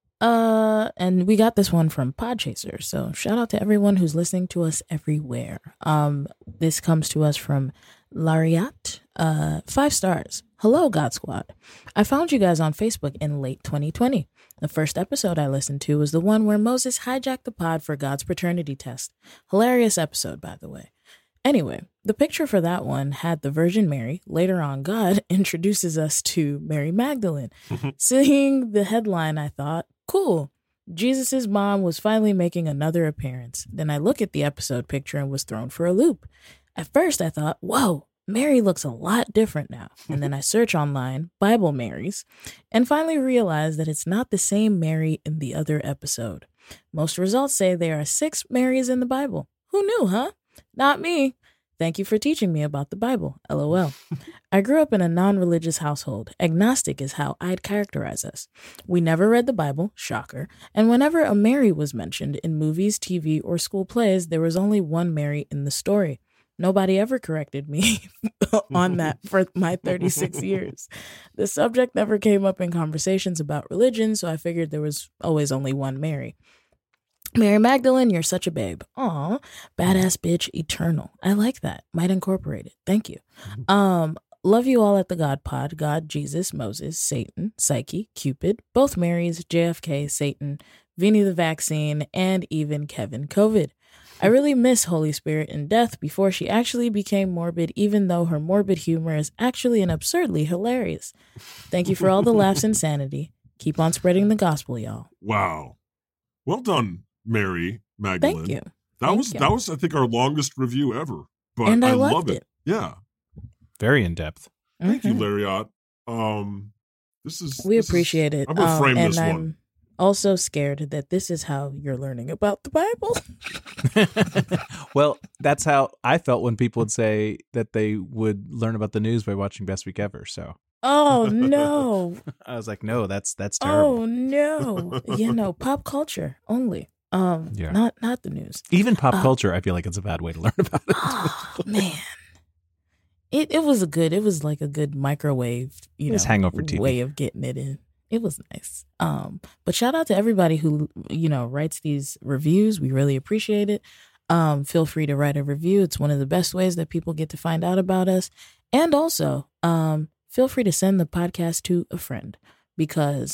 and we got this one from Podchaser. So, shout out to everyone who's listening to us everywhere. This comes to us from Lariat. 5 stars. Hello, God Squad. I found you guys on Facebook in late 2020. The first episode I listened to was the one where Moses hijacked the pod for God's paternity test. Hilarious episode, by the way. Anyway, the picture for that one had the Virgin Mary. Later on, God introduces us to Mary Magdalene. Seeing the headline, I thought, cool. Jesus' mom was finally making another appearance. Then I look at the episode picture and was thrown for a loop. At first, I thought, whoa, Mary looks a lot different now. And then I search online, Bible Marys, and finally realize that it's not the same Mary in the other episode. Most results say there are 6 Marys in the Bible. Who knew, huh? Not me. Thank you for teaching me about the Bible. LOL. I grew up in a non-religious household. Agnostic is how I'd characterize us. We never read the Bible, shocker, and whenever a Mary was mentioned in movies, TV, or school plays, there was only one Mary in the story. Nobody ever corrected me on that for my 36 years. The subject never came up in conversations about religion, so I figured there was always only one Mary. Mary Magdalene, you're such a babe. Aw, badass bitch eternal. I like that. Might incorporate it. Thank you. Love you all at the God Pod. God, Jesus, Moses, Satan, Psyche, Cupid, both Marys, JFK, Satan, Vinny the Vaccine, and even Kevin COVID. I really miss Holy Spirit in death before she actually became morbid, even though her morbid humor is actually and absurdly hilarious. Thank you for all the laughs and sanity. Keep on spreading the gospel, y'all. Wow. Well done, Mary Magdalene. Thank you. That was I think our longest review ever. But and I love loved it. Yeah. Very in depth. Thank you, Lariat. We appreciate it. I'm gonna frame this one. I'm also scared that this is how you're learning about the Bible. Well, that's how I felt when people would say that they would learn about the news by watching Best Week Ever. So. Oh no! I was like, no, that's terrible. Oh no! Pop culture only. Not the news. Even pop culture, I feel like it's a bad way to learn about it. Oh man, it was like a good microwave, hangover TV way of getting it in. It was nice. But shout out to everybody who, writes these reviews. We really appreciate it. Feel free to write a review. It's one of the best ways that people get to find out about us. And also, feel free to send the podcast to a friend, because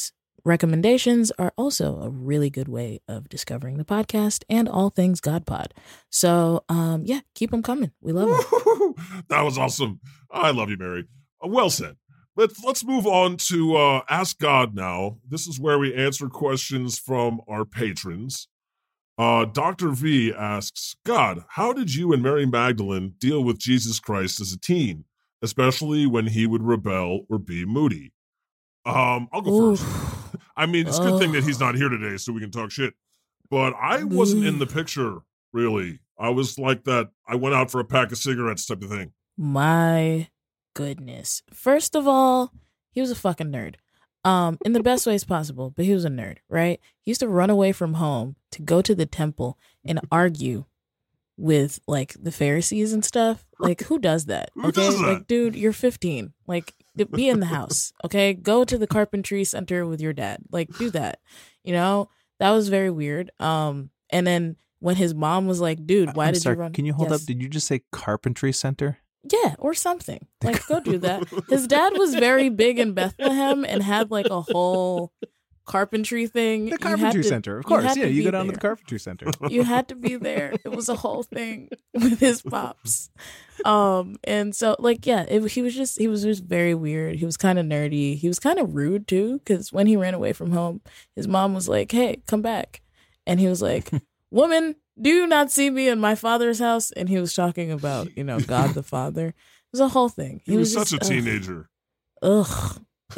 recommendations are also a really good way of discovering the podcast and all things God Pod. So, yeah, keep them coming. We love them. That was awesome. I love you, Mary. Well said. Let's move on to Ask God now. This is where we answer questions from our patrons. Dr. V asks, God, how did you and Mary Magdalene deal with Jesus Christ as a teen, especially when he would rebel or be moody? I'll go first. I mean, it's a good thing that he's not here today so we can talk shit. But I wasn't in the picture, really. I was like that. I went out for a pack of cigarettes type of thing. My goodness. First of all, he was a fucking nerd. In the best ways possible, but he was a nerd, right? He used to run away from home to go to the temple and argue with like the Pharisees and stuff. Like, who does that? Who does that? Like, dude, you're 15. Like, be in the house, okay? Go to the carpentry center with your dad. Like, do that. You know, that was very weird. And then when his mom was like, dude, why did you run? Can you hold up? Did you just say carpentry center? Yeah, or something. Like, go do that. His dad was very big in Bethlehem and had like a whole carpentry thing. The carpentry center, of course. Yeah, you go down to the carpentry center. You had to be there. It was a whole thing with his pops. And so like, yeah, he was just very weird. He was kind of nerdy. He was kind of rude too, because when he ran away from home, his mom was like, hey, come back. And he was like, woman, do you not see me in my father's house? And he was talking about, God the Father. It was a whole thing. He was such a teenager. Ugh.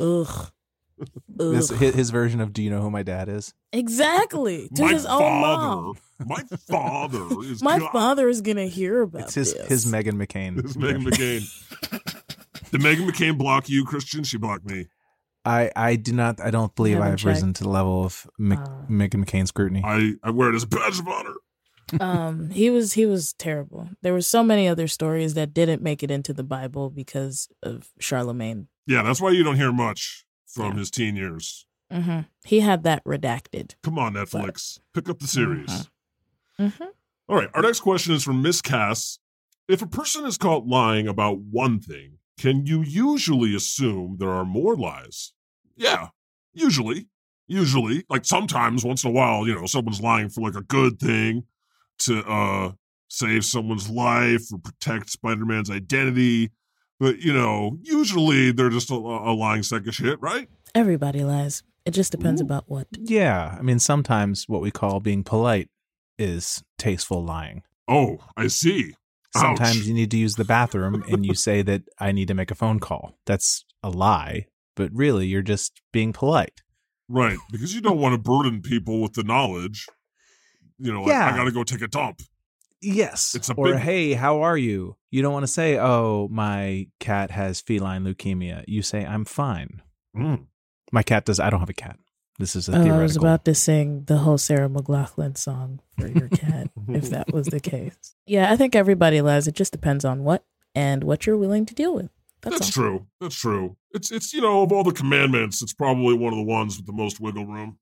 His version of, do you know who my dad is? Exactly. To his own mom. My father is my father is going to hear about this. His Meghan McCain. His Meghan McCain. Did Meghan McCain block you, Christian? She blocked me. I do not. I don't believe I have risen to the level of Meghan McCain scrutiny. I wear it as a badge of honor. He was terrible. There were so many other stories that didn't make it into the Bible because of Charlemagne. Yeah, that's why you don't hear much from his teen years. Mm-hmm. He had that redacted. Come on, Netflix. Pick up the series. Mm-hmm. All right, our next question is from Miss Cass. If a person is caught lying about one thing, can you usually assume there are more lies? Yeah, usually. Like sometimes, once in a while, someone's lying for like a good thing to save someone's life or protect Spider-Man's identity. But, usually they're just a lying sack of shit, right? Everybody lies. It just depends about what. Yeah. I mean, sometimes what we call being polite is tasteful lying. Oh, I see. Sometimes Ouch. You need to use the bathroom and you say that I need to make a phone call. That's a lie, but really you're just being polite. Right, because you don't want to burden people with the knowledge. I got to go take a dump. Yes. Hey, how are you? You don't want to say, oh, my cat has feline leukemia. You say, I'm fine. My cat does. I don't have a cat. This is a theoretical. I was about to sing the whole Sarah McLachlan song for your cat, if that was the case. Yeah, I think everybody lies. It just depends on what and what you're willing to deal with. That's true. That's true. It's of all the commandments, it's probably one of the ones with the most wiggle room.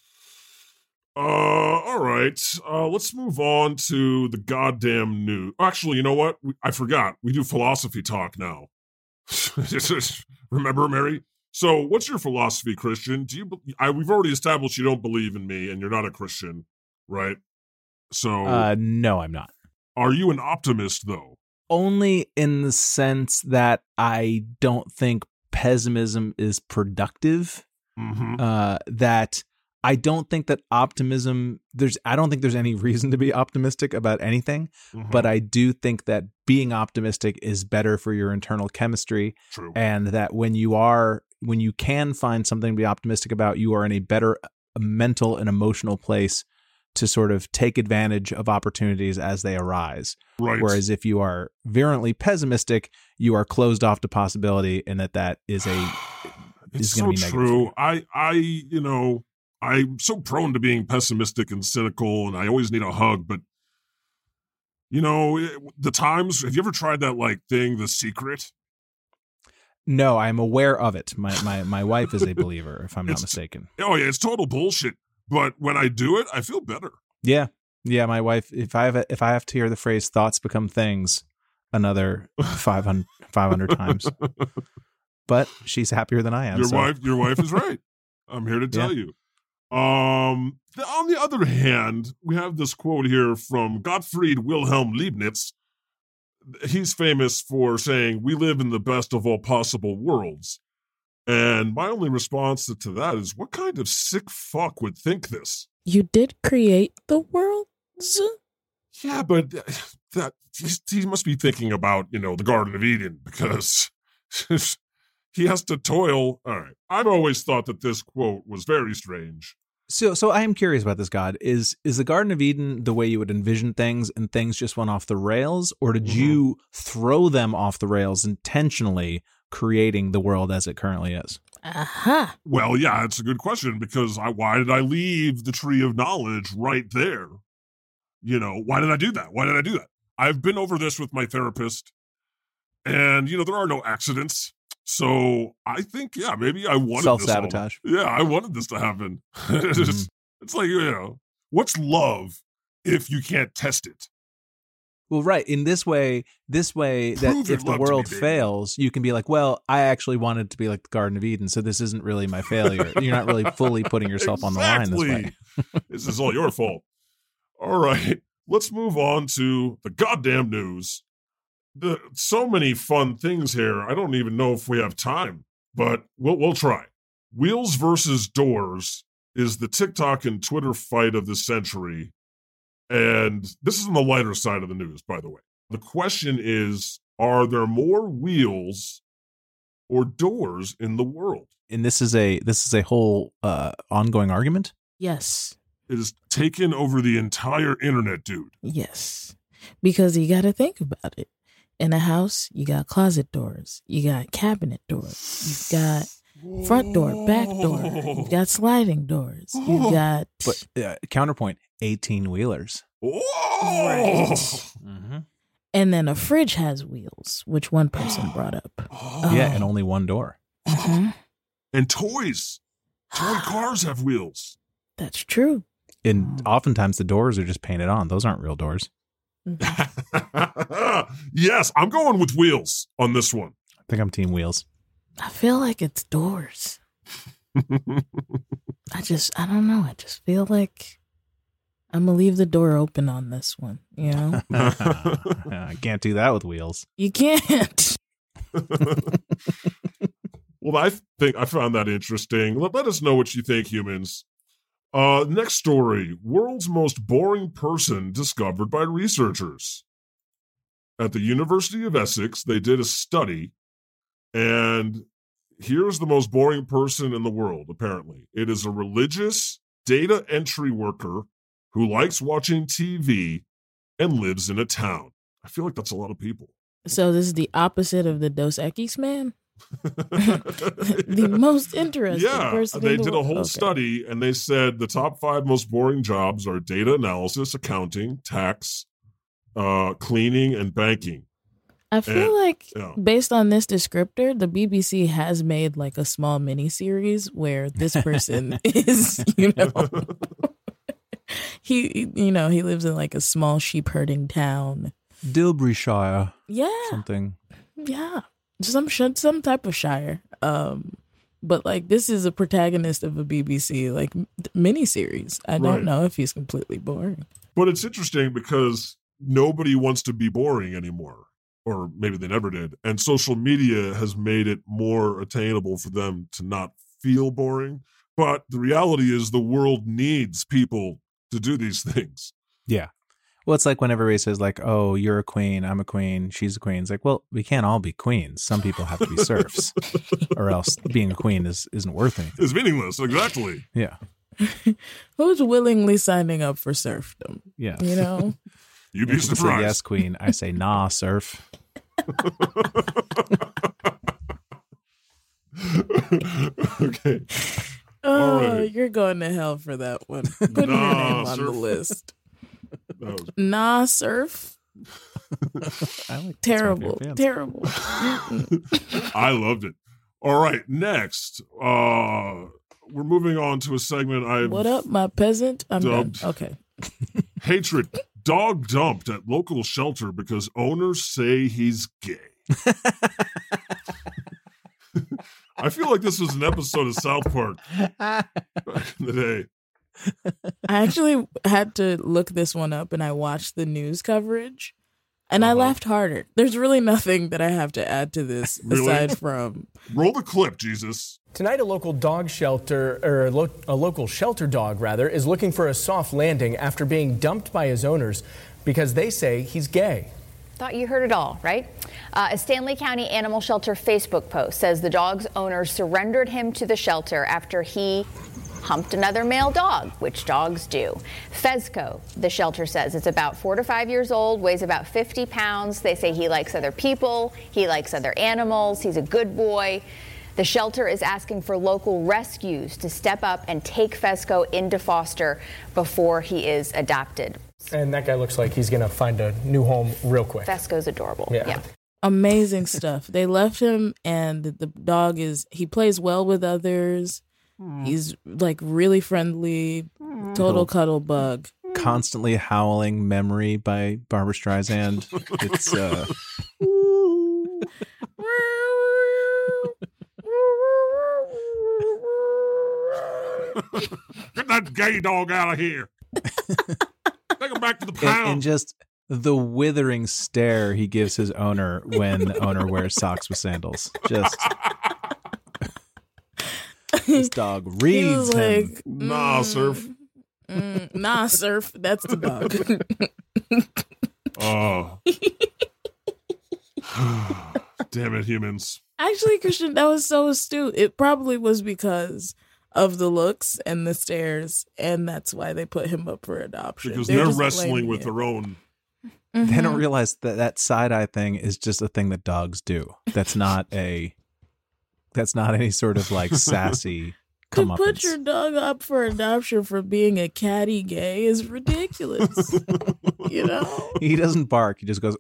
All right. Let's move on to the goddamn news. Actually, you know what? I forgot. We do philosophy talk now. Remember, Mary? So, what's your philosophy, Christian? We've already established you don't believe in me, and you're not a Christian, right? So, no, I'm not. Are you an optimist, though? Only in the sense that I don't think pessimism is productive. Mm-hmm. That I don't think that optimism, I don't think there's any reason to be optimistic about anything, but I do think that being optimistic is better for your internal chemistry. True. And that when you can find something to be optimistic about, you are in a better mental and emotional place to sort of take advantage of opportunities as they arise. Right. Whereas if you are virulently pessimistic, you are closed off to possibility, and that is it's going to so be true. I'm so prone to being pessimistic and cynical, and I always need a hug. But, the times, have you ever tried that thing, The Secret? No, I'm aware of it. My wife is a believer, if I'm not mistaken. Oh, yeah, it's total bullshit. But when I do it, I feel better. Yeah. Yeah, my wife, if I have to hear the phrase thoughts become things another 500 times. But she's happier than I am. Your wife is right. I'm here to tell you. On the other hand, we have this quote here from Gottfried Wilhelm Leibniz. He's famous for saying, "We live in the best of all possible worlds." And my only response to that is, what kind of sick fuck would think this? You did create the worlds? Yeah, but that he must be thinking about, the Garden of Eden, because he has to toil. All right. I've always thought that this quote was very strange. So I am curious about this, God. Is the Garden of Eden the way you would envision things and things just went off the rails? Or did you throw them off the rails intentionally, creating the world as it currently is? Aha. Well, yeah, it's a good question, because why did I leave the tree of knowledge right there? Why did I do that? I've been over this with my therapist, and, there are no accidents. So I think, maybe I wanted self-sabotage. I wanted this to happen. It's like, what's love if you can't test it? Well, right. In this way that if the world fails, you can be like, well, I actually wanted to be like the Garden of Eden, so this isn't really my failure. You're not really fully putting yourself on the line this way. This is all your fault. All right, let's move on to the goddamn news. So many fun things here. I don't even know if we have time, but we'll try. Wheels versus doors is the TikTok and Twitter fight of the century. And this is on the lighter side of the news, by the way. The question is, are there more wheels or doors in the world? And this is a whole ongoing argument? Yes. It has taken over the entire internet, dude. Yes. Because you got to think about it. In a house, you got closet doors, you got cabinet doors, you've got front door, back door, you've got sliding doors, you've got... But counterpoint, 18-wheelers. Right. Mm-hmm. And then a fridge has wheels, which one person brought up. Yeah, and only one door. Mm-hmm. And toys. Toy cars have wheels. That's true. And oftentimes the doors are just painted on. Those aren't real doors. Yes, I'm going with wheels on this one. I think I'm team wheels. I feel like it's doors. I don't know. I just feel like I'm going to leave the door open on this one, I can't do that with wheels. You can't. Well, I think I found that interesting. Let us know what you think, humans. Next story. World's most boring person discovered by researchers. At the University of Essex, they did a study, and here's the most boring person in the world, apparently. It is a religious data entry worker who likes watching TV and lives in a town. I feel like that's a lot of people. So this is the opposite of the Dos Equis man? The most interesting person they did a whole study, and they said the top 5 most boring jobs are data analysis, accounting, tax, cleaning, and banking. I feel like based on this descriptor, the BBC has made like a small mini series where this person is, he lives in like a small sheep herding town. Dilburyshire. Yeah. Something. Yeah. Some type of shire. But like this is a protagonist of a BBC like miniseries. I don't know if he's completely boring. But it's interesting because nobody wants to be boring anymore, or maybe they never did. And social media has made it more attainable for them to not feel boring. But the reality is the world needs people to do these things. Yeah. Well, it's like when everybody says like, oh, you're a queen, I'm a queen, she's a queen. It's like, well, we can't all be queens. Some people have to be serfs or else being a queen isn't worth anything. It's meaningless. Exactly. Yeah. Who's willingly signing up for serfdom? Yeah. You'd be surprised. Say yes, queen. I say nah, serf. Okay. Oh, you're going to hell for that one. Put your name on the list. Nah, surf. Terrible. I loved it. All right, next. We're moving on to a segment What up, my peasant? I'm dubbed done. Okay. Hatred. Dog dumped at local shelter because owners say he's gay. I feel like this was an episode of South Park back in the day. I actually had to look this one up, and I watched the news coverage, and I laughed harder. There's really nothing that I have to add to this aside from... Roll the clip, Jesus. Tonight, a local dog shelter, or a local shelter dog, rather, is looking for a soft landing after being dumped by his owners because they say he's gay. Thought you heard it all, right? A Stanley County Animal Shelter Facebook post says the dog's owner surrendered him to the shelter after he humped another male dog, which dogs do. Fezco, the shelter says, it's about 4 to 5 years old, weighs about 50 pounds. They say he likes other people, he likes other animals, he's a good boy. The shelter is asking for local rescues to step up and take Fezco into foster before he is adopted. And that guy looks like he's going to find a new home real quick. Fezco's adorable. Yeah. Amazing stuff. They left him, and the dog he plays well with others. He's like really friendly, total cuddle bug. Constantly howling "Memory" by Barbra Streisand. It's Get that gay dog out of here. Take him back to the pound. And just the withering stare he gives his owner when the owner wears socks with sandals. Just this dog reads him. Like, nah, surf. Nah, surf. That's the dog. Oh. Damn it, humans. Actually, Christian, that was so astute. It probably was because of the looks and the stares, and that's why they put him up for adoption. Because they're wrestling with their own. They don't realize that side-eye thing is just a thing that dogs do. That's not any sort of like sassy comeuppance. To put your dog up for adoption for being a catty gay is ridiculous. You know? He doesn't bark. He just goes,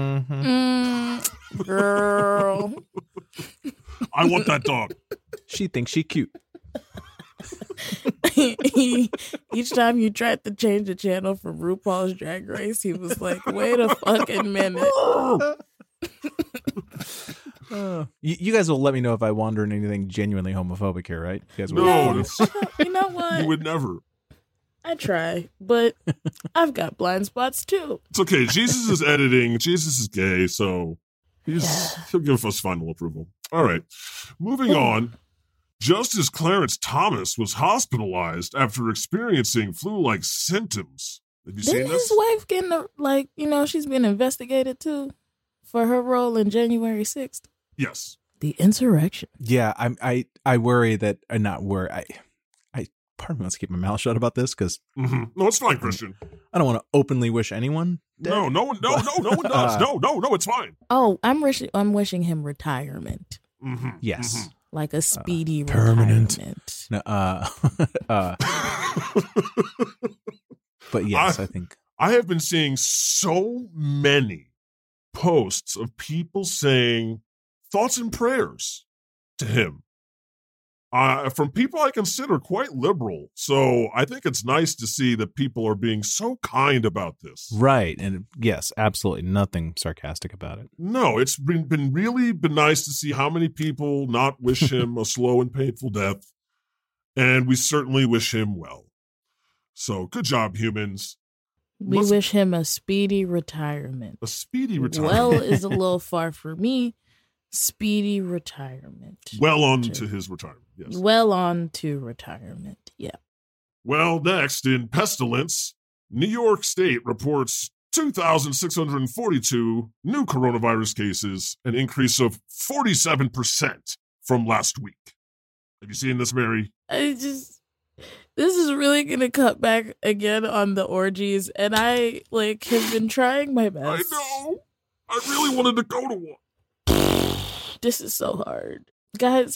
girl. I want that dog. She thinks she cute. Each time you tried to change the channel from RuPaul's Drag Race, he was like, wait a fucking minute. You guys will let me know if I wander in anything genuinely homophobic here, right? You guys will. No, you know what? You would never. I try, but I've got blind spots too. It's okay. Jesus is editing. Jesus is gay, so he'll give us final approval. All right. Moving on. Justice Clarence Thomas was hospitalized after experiencing flu-like symptoms. Have you seen this? His wife getting she's been investigated too for her role in January 6th? Yes. The insurrection. Yeah, I worry that not worry. I part of me wants to keep my mouth shut about this because no, it's fine, Christian. I don't want to openly wish anyone dead. No one does. No, it's fine. Oh, I'm wishing him retirement. Yes. Like a speedy permanent. Retirement. No, but yes, I think I have been seeing so many posts of people saying thoughts and prayers to him from people I consider quite liberal. So I think it's nice to see that people are being so kind about this. Right. And yes, absolutely nothing sarcastic about it. No, it's been really nice to see how many people not wish him a slow and painful death. And we certainly wish him well. So good job, humans. We wish him a speedy retirement. A speedy retirement. Well is a little far for me. Speedy retirement. Well on to his retirement, yes. Well on to retirement, yeah. Well, next, in pestilence, New York State reports 2,642 new coronavirus cases, an increase of 47% from last week. Have you seen this, Mary? This is really going to cut back again on the orgies, and I, have been trying my best. I know. I really wanted to go to one. This is so hard. Guys,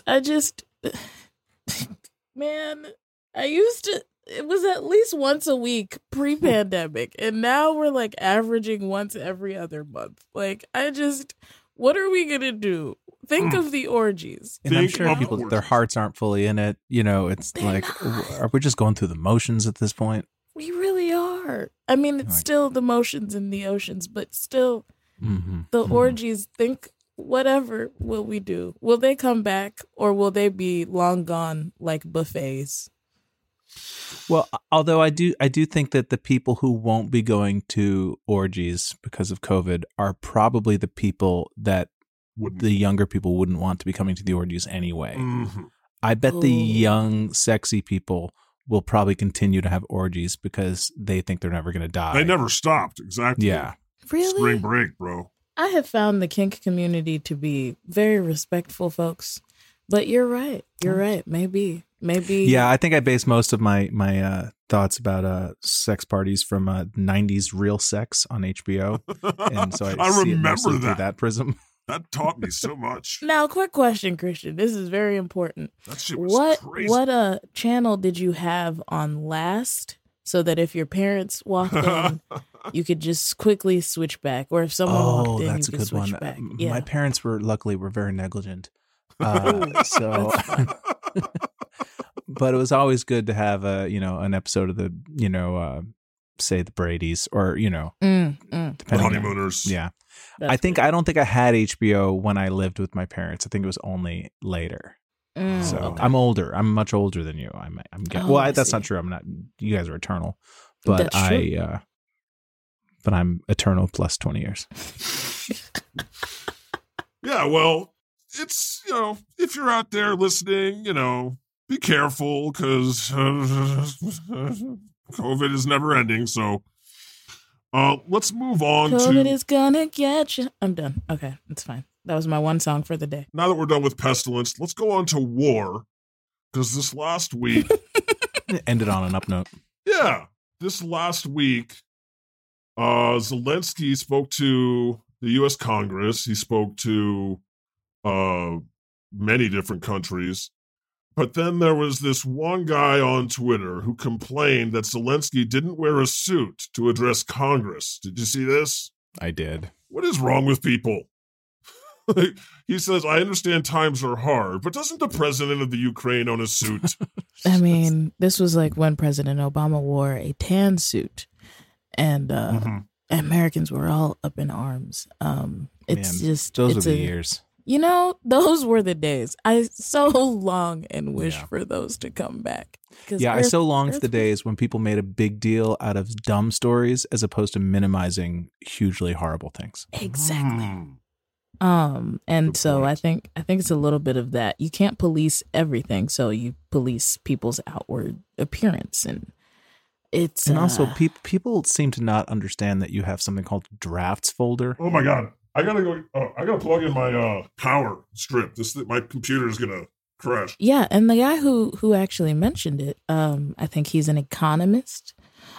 man, it was at least once a week pre-pandemic, and now we're averaging once every other month. What are we going to do? Think of the orgies. And I'm sure people, their hearts aren't fully in it. It's are we just going through the motions at this point? We really are. I mean, it's still the motions in the oceans, but still the orgies. whatever will we do? Will they come back, or will they be long gone like buffets? Well, although I do think that the people who won't be going to orgies because of COVID are probably the people that the younger people wouldn't want to be coming to the orgies anyway. Mm-hmm. I bet the young, sexy people will probably continue to have orgies because they think they're never going to die. They never stopped. Exactly. Yeah. Really? Spring break, bro. I have found the kink community to be very respectful folks. But you're right. You're right. Maybe. Yeah, I think I base most of my thoughts about sex parties from 90s Real Sex on HBO. And so I remember through that prism. That taught me so much. Now, quick question, Christian. This is very important. That shit was crazy. What channel did you have on last so that if your parents walked in, you could just quickly switch back? Or if someone walked in, that's you a could good one. switch back? Yeah. My parents were very negligent. So, but it was always good to have an episode of the, say the Bradys or, the Honeymooners. Yeah. I don't think I had HBO when I lived with my parents. I think it was only later. So okay. I'm older. I'm much older than you. That's not true. I'm not. You guys are eternal, but but I'm eternal plus 20 years. Yeah. Well, it's, if you're out there listening, be careful because COVID is never ending. So let's move on COVID is gonna get you. I'm done. Okay, it's fine. That was my one song for the day. Now that we're done with pestilence, let's go on to war. Because this last week... It ended on an up note. Yeah. This last week, Zelensky spoke to the U.S. Congress. He spoke to many different countries. But then there was this one guy on Twitter who complained that Zelensky didn't wear a suit to address Congress. Did you see this? I did. What is wrong with people? He says, I understand times are hard, but doesn't the president of the Ukraine own a suit? I mean, this was like when President Obama wore a tan suit and Americans were all up in arms. Those were the years. Those were the days. I so long and wish for those to come back. I so long for the days when people made a big deal out of dumb stories as opposed to minimizing hugely horrible things. Exactly. And so I think it's a little bit of that. You can't police everything, so you police people's outward appearance, and it's and also people seem to not understand that you have something called drafts folder. Oh my god. I gotta go. I gotta plug in my power strip. My computer is gonna crash. Yeah, and the guy who actually mentioned it, I think he's an economist,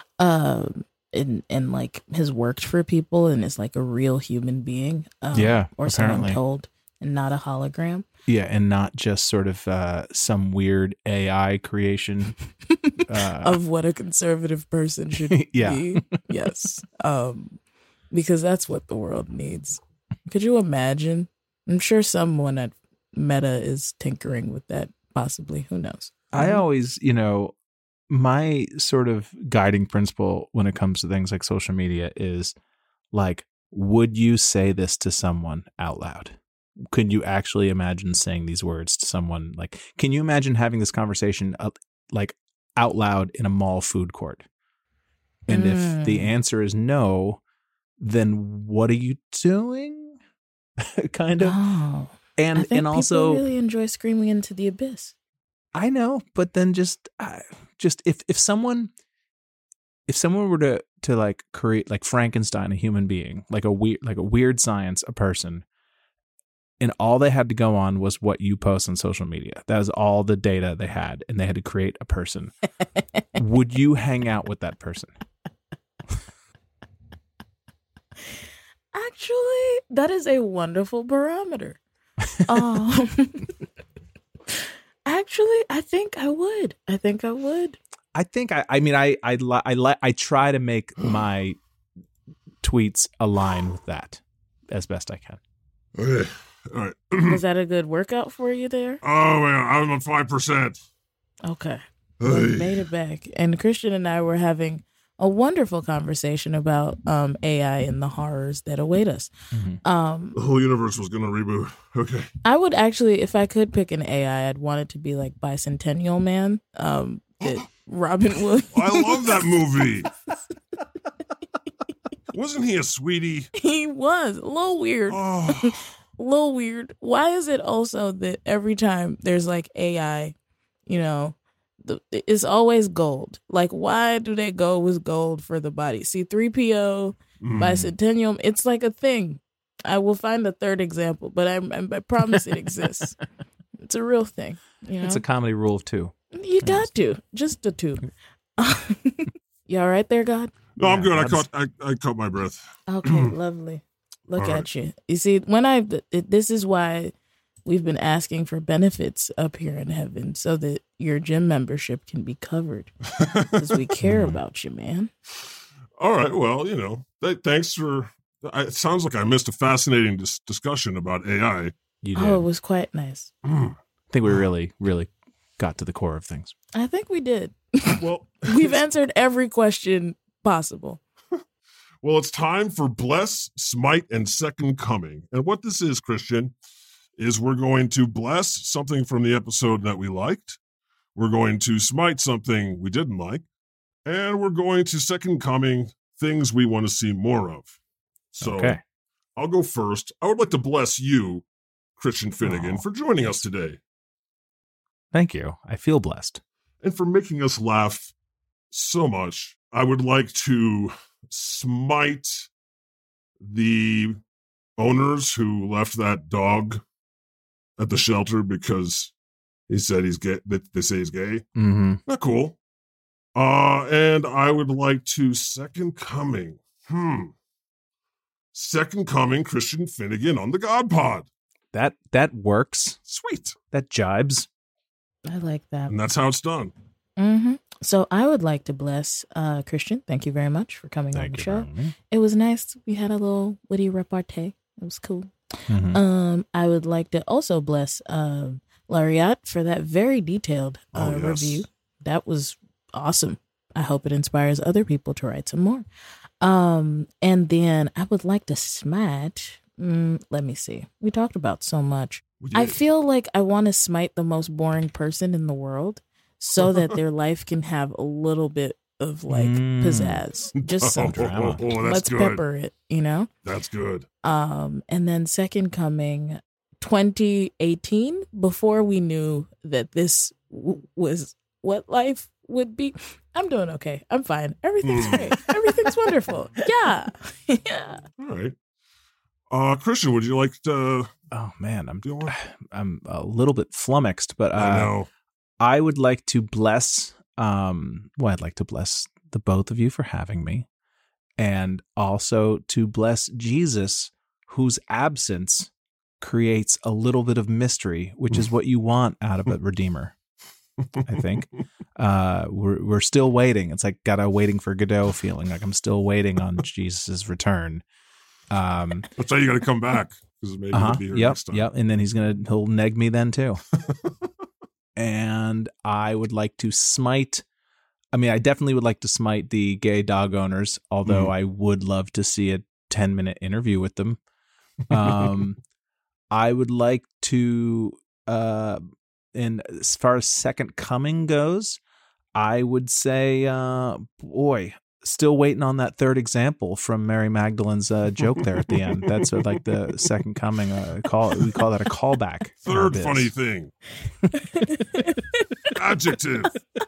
and like has worked for people and is like a real human being. Or apparently. so I'm told, and not a hologram. Yeah, and not just sort of some weird AI creation of what a conservative person should be. Yes, because that's what the world needs. Could you imagine? I'm sure someone at Meta is tinkering with that, possibly. Who knows? I always, my sort of guiding principle when it comes to things like social media is like, would you say this to someone out loud? Could you actually imagine saying these words to someone? Like, can you imagine having this conversation like out loud in a mall food court? And if the answer is no, then what are you doing? Kind of. Oh, and also people really enjoy screaming into the abyss. I know, but then just if someone were to like create like Frankenstein, a human being, like a weird science, a person, and all they had to go on was what you post on social media. That was all the data they had, and they had to create a person. Would you hang out with that person? Actually, that is a wonderful barometer. Actually, I think I would. I try to make my tweets align with that as best I can. Okay. All right. Was that a good workout for you there? Oh, man, I'm on 5%. Okay. Well, made it back. And Christian and I were having a wonderful conversation about AI and the horrors that await us. The whole universe was going to reboot. Okay. I would actually, if I could pick an AI, I'd want it to be like Bicentennial Man. That Robin Williams. I love that movie. Wasn't he a sweetie? He was. A little weird. Oh. A little weird. Why is it also that every time there's like AI, you know, it's always gold? Like, why do they go with gold for the body? C-3PO, Bicentennial, it's like a thing. I will find a third example, but I promise it exists. It's a real thing. You know? It's a comedy rule of 2. You got to. Just the 2. You all right there, God? No, I'm good. I caught my breath. Okay, lovely. Look at you. You see, this is why we've been asking for benefits up here in heaven, so that your gym membership can be covered, because we care about you, man. All right. Well, you know, thanks for. It sounds like I missed a fascinating discussion about AI. You did. Oh, it was quite nice. I think we really, really got to the core of things. I think we did. Well, we've answered every question possible. Well, it's time for Bless, Smite, and Second Coming. And what this is, Christian, is we're going to bless something from the episode that we liked. We're going to smite something we didn't like. And we're going to Second Coming things we want to see more of. So okay. I'll go first. I would like to bless you, Christian Finnegan, for joining us today. Thank you. I feel blessed. And for making us laugh so much. I would like to smite the owners who left that dog at the shelter because he said he's gay. They say he's gay. Mm-hmm. Not cool. And I would like to Second Coming. Second Coming, Christian Finnegan on the God Pod. That works. Sweet. That jibes. I like that. And that's how it's done. Mm-hmm. So I would like to bless Christian. Thank you very much for coming on the show. It was nice. We had a little witty repartee. It was cool. Mm-hmm. I would like to also bless Lariat for that very detailed review. That was awesome. I hope it inspires other people to write some more. And then I would like to smite. Let me see. We talked about so much. I feel like I want to smite the most boring person in the world so that their life can have a little bit of like pizzazz. Just some drama. Let's good. Pepper it, you know? That's good. And then Second Coming 2018, before we knew that this was what life would be. I'm doing okay. I'm fine. Everything's great. Everything's wonderful. Yeah. Yeah. All right. Christian, would you like to? Oh man, I'm a little bit flummoxed, but I know. I would like to bless. I'd like to bless the both of you for having me, and also to bless Jesus, whose absence creates a little bit of mystery, which is what you want out of a redeemer. I think we're still waiting. It's like waiting for Godot feeling. Like I'm still waiting on Jesus's return. That's why you got to come back because maybe he'll be here next time. Yep, and then he'll neg me then too. And I would like to smite. I mean, I definitely would like to smite the gay dog owners. Although I would love to see a 10-minute interview with them. I would like to. And as far as Second Coming goes, I would say, still waiting on that third example from Mary Magdalene's joke there at the end. That's like the Second Coming. We call that a callback. Third funny thing. Adjective.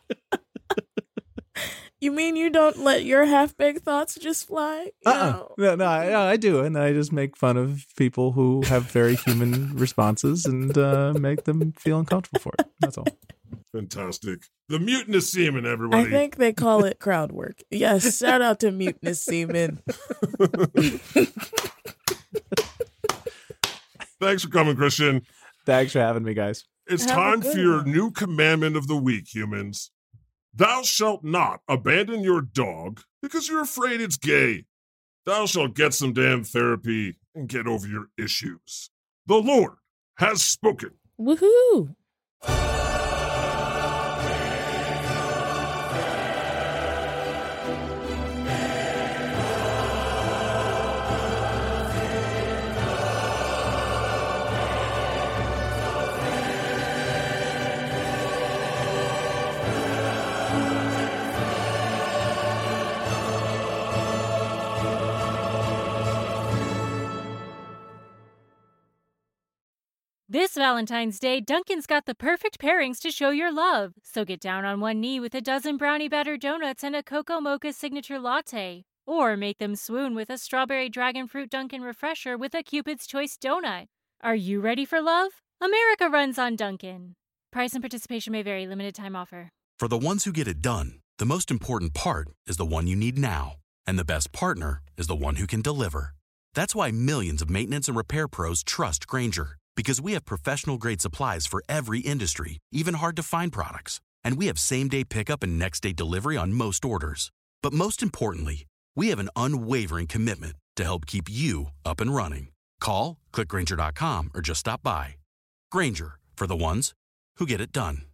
You mean you don't let your half-baked thoughts just fly? No, I do. And I just make fun of people who have very human responses and make them feel uncomfortable for it. That's all. Fantastic. The mutinous semen, everybody. I think they call it crowd work. Yes, shout out to mutinous semen. Thanks for coming, Christian. Thanks for having me, guys. It's time for your new commandment of the week, humans. Thou shalt not abandon your dog because you're afraid it's gay. Thou shalt get some damn therapy and get over your issues. The Lord has spoken. Woohoo! Valentine's Day, Dunkin's got the perfect pairings to show your love. So get down on one knee with a dozen brownie batter donuts and a cocoa mocha signature latte. Or make them swoon with a strawberry dragon fruit Dunkin' refresher with a Cupid's Choice donut. Are you ready for love? America runs on Dunkin'. Price and participation may vary. Limited time offer. For the ones who get it done, the most important part is the one you need now. And the best partner is the one who can deliver. That's why millions of maintenance and repair pros trust Grainger. Because we have professional-grade supplies for every industry, even hard-to-find products. And we have same-day pickup and next-day delivery on most orders. But most importantly, we have an unwavering commitment to help keep you up and running. Call, click Grainger.com, or just stop by. Grainger, for the ones who get it done.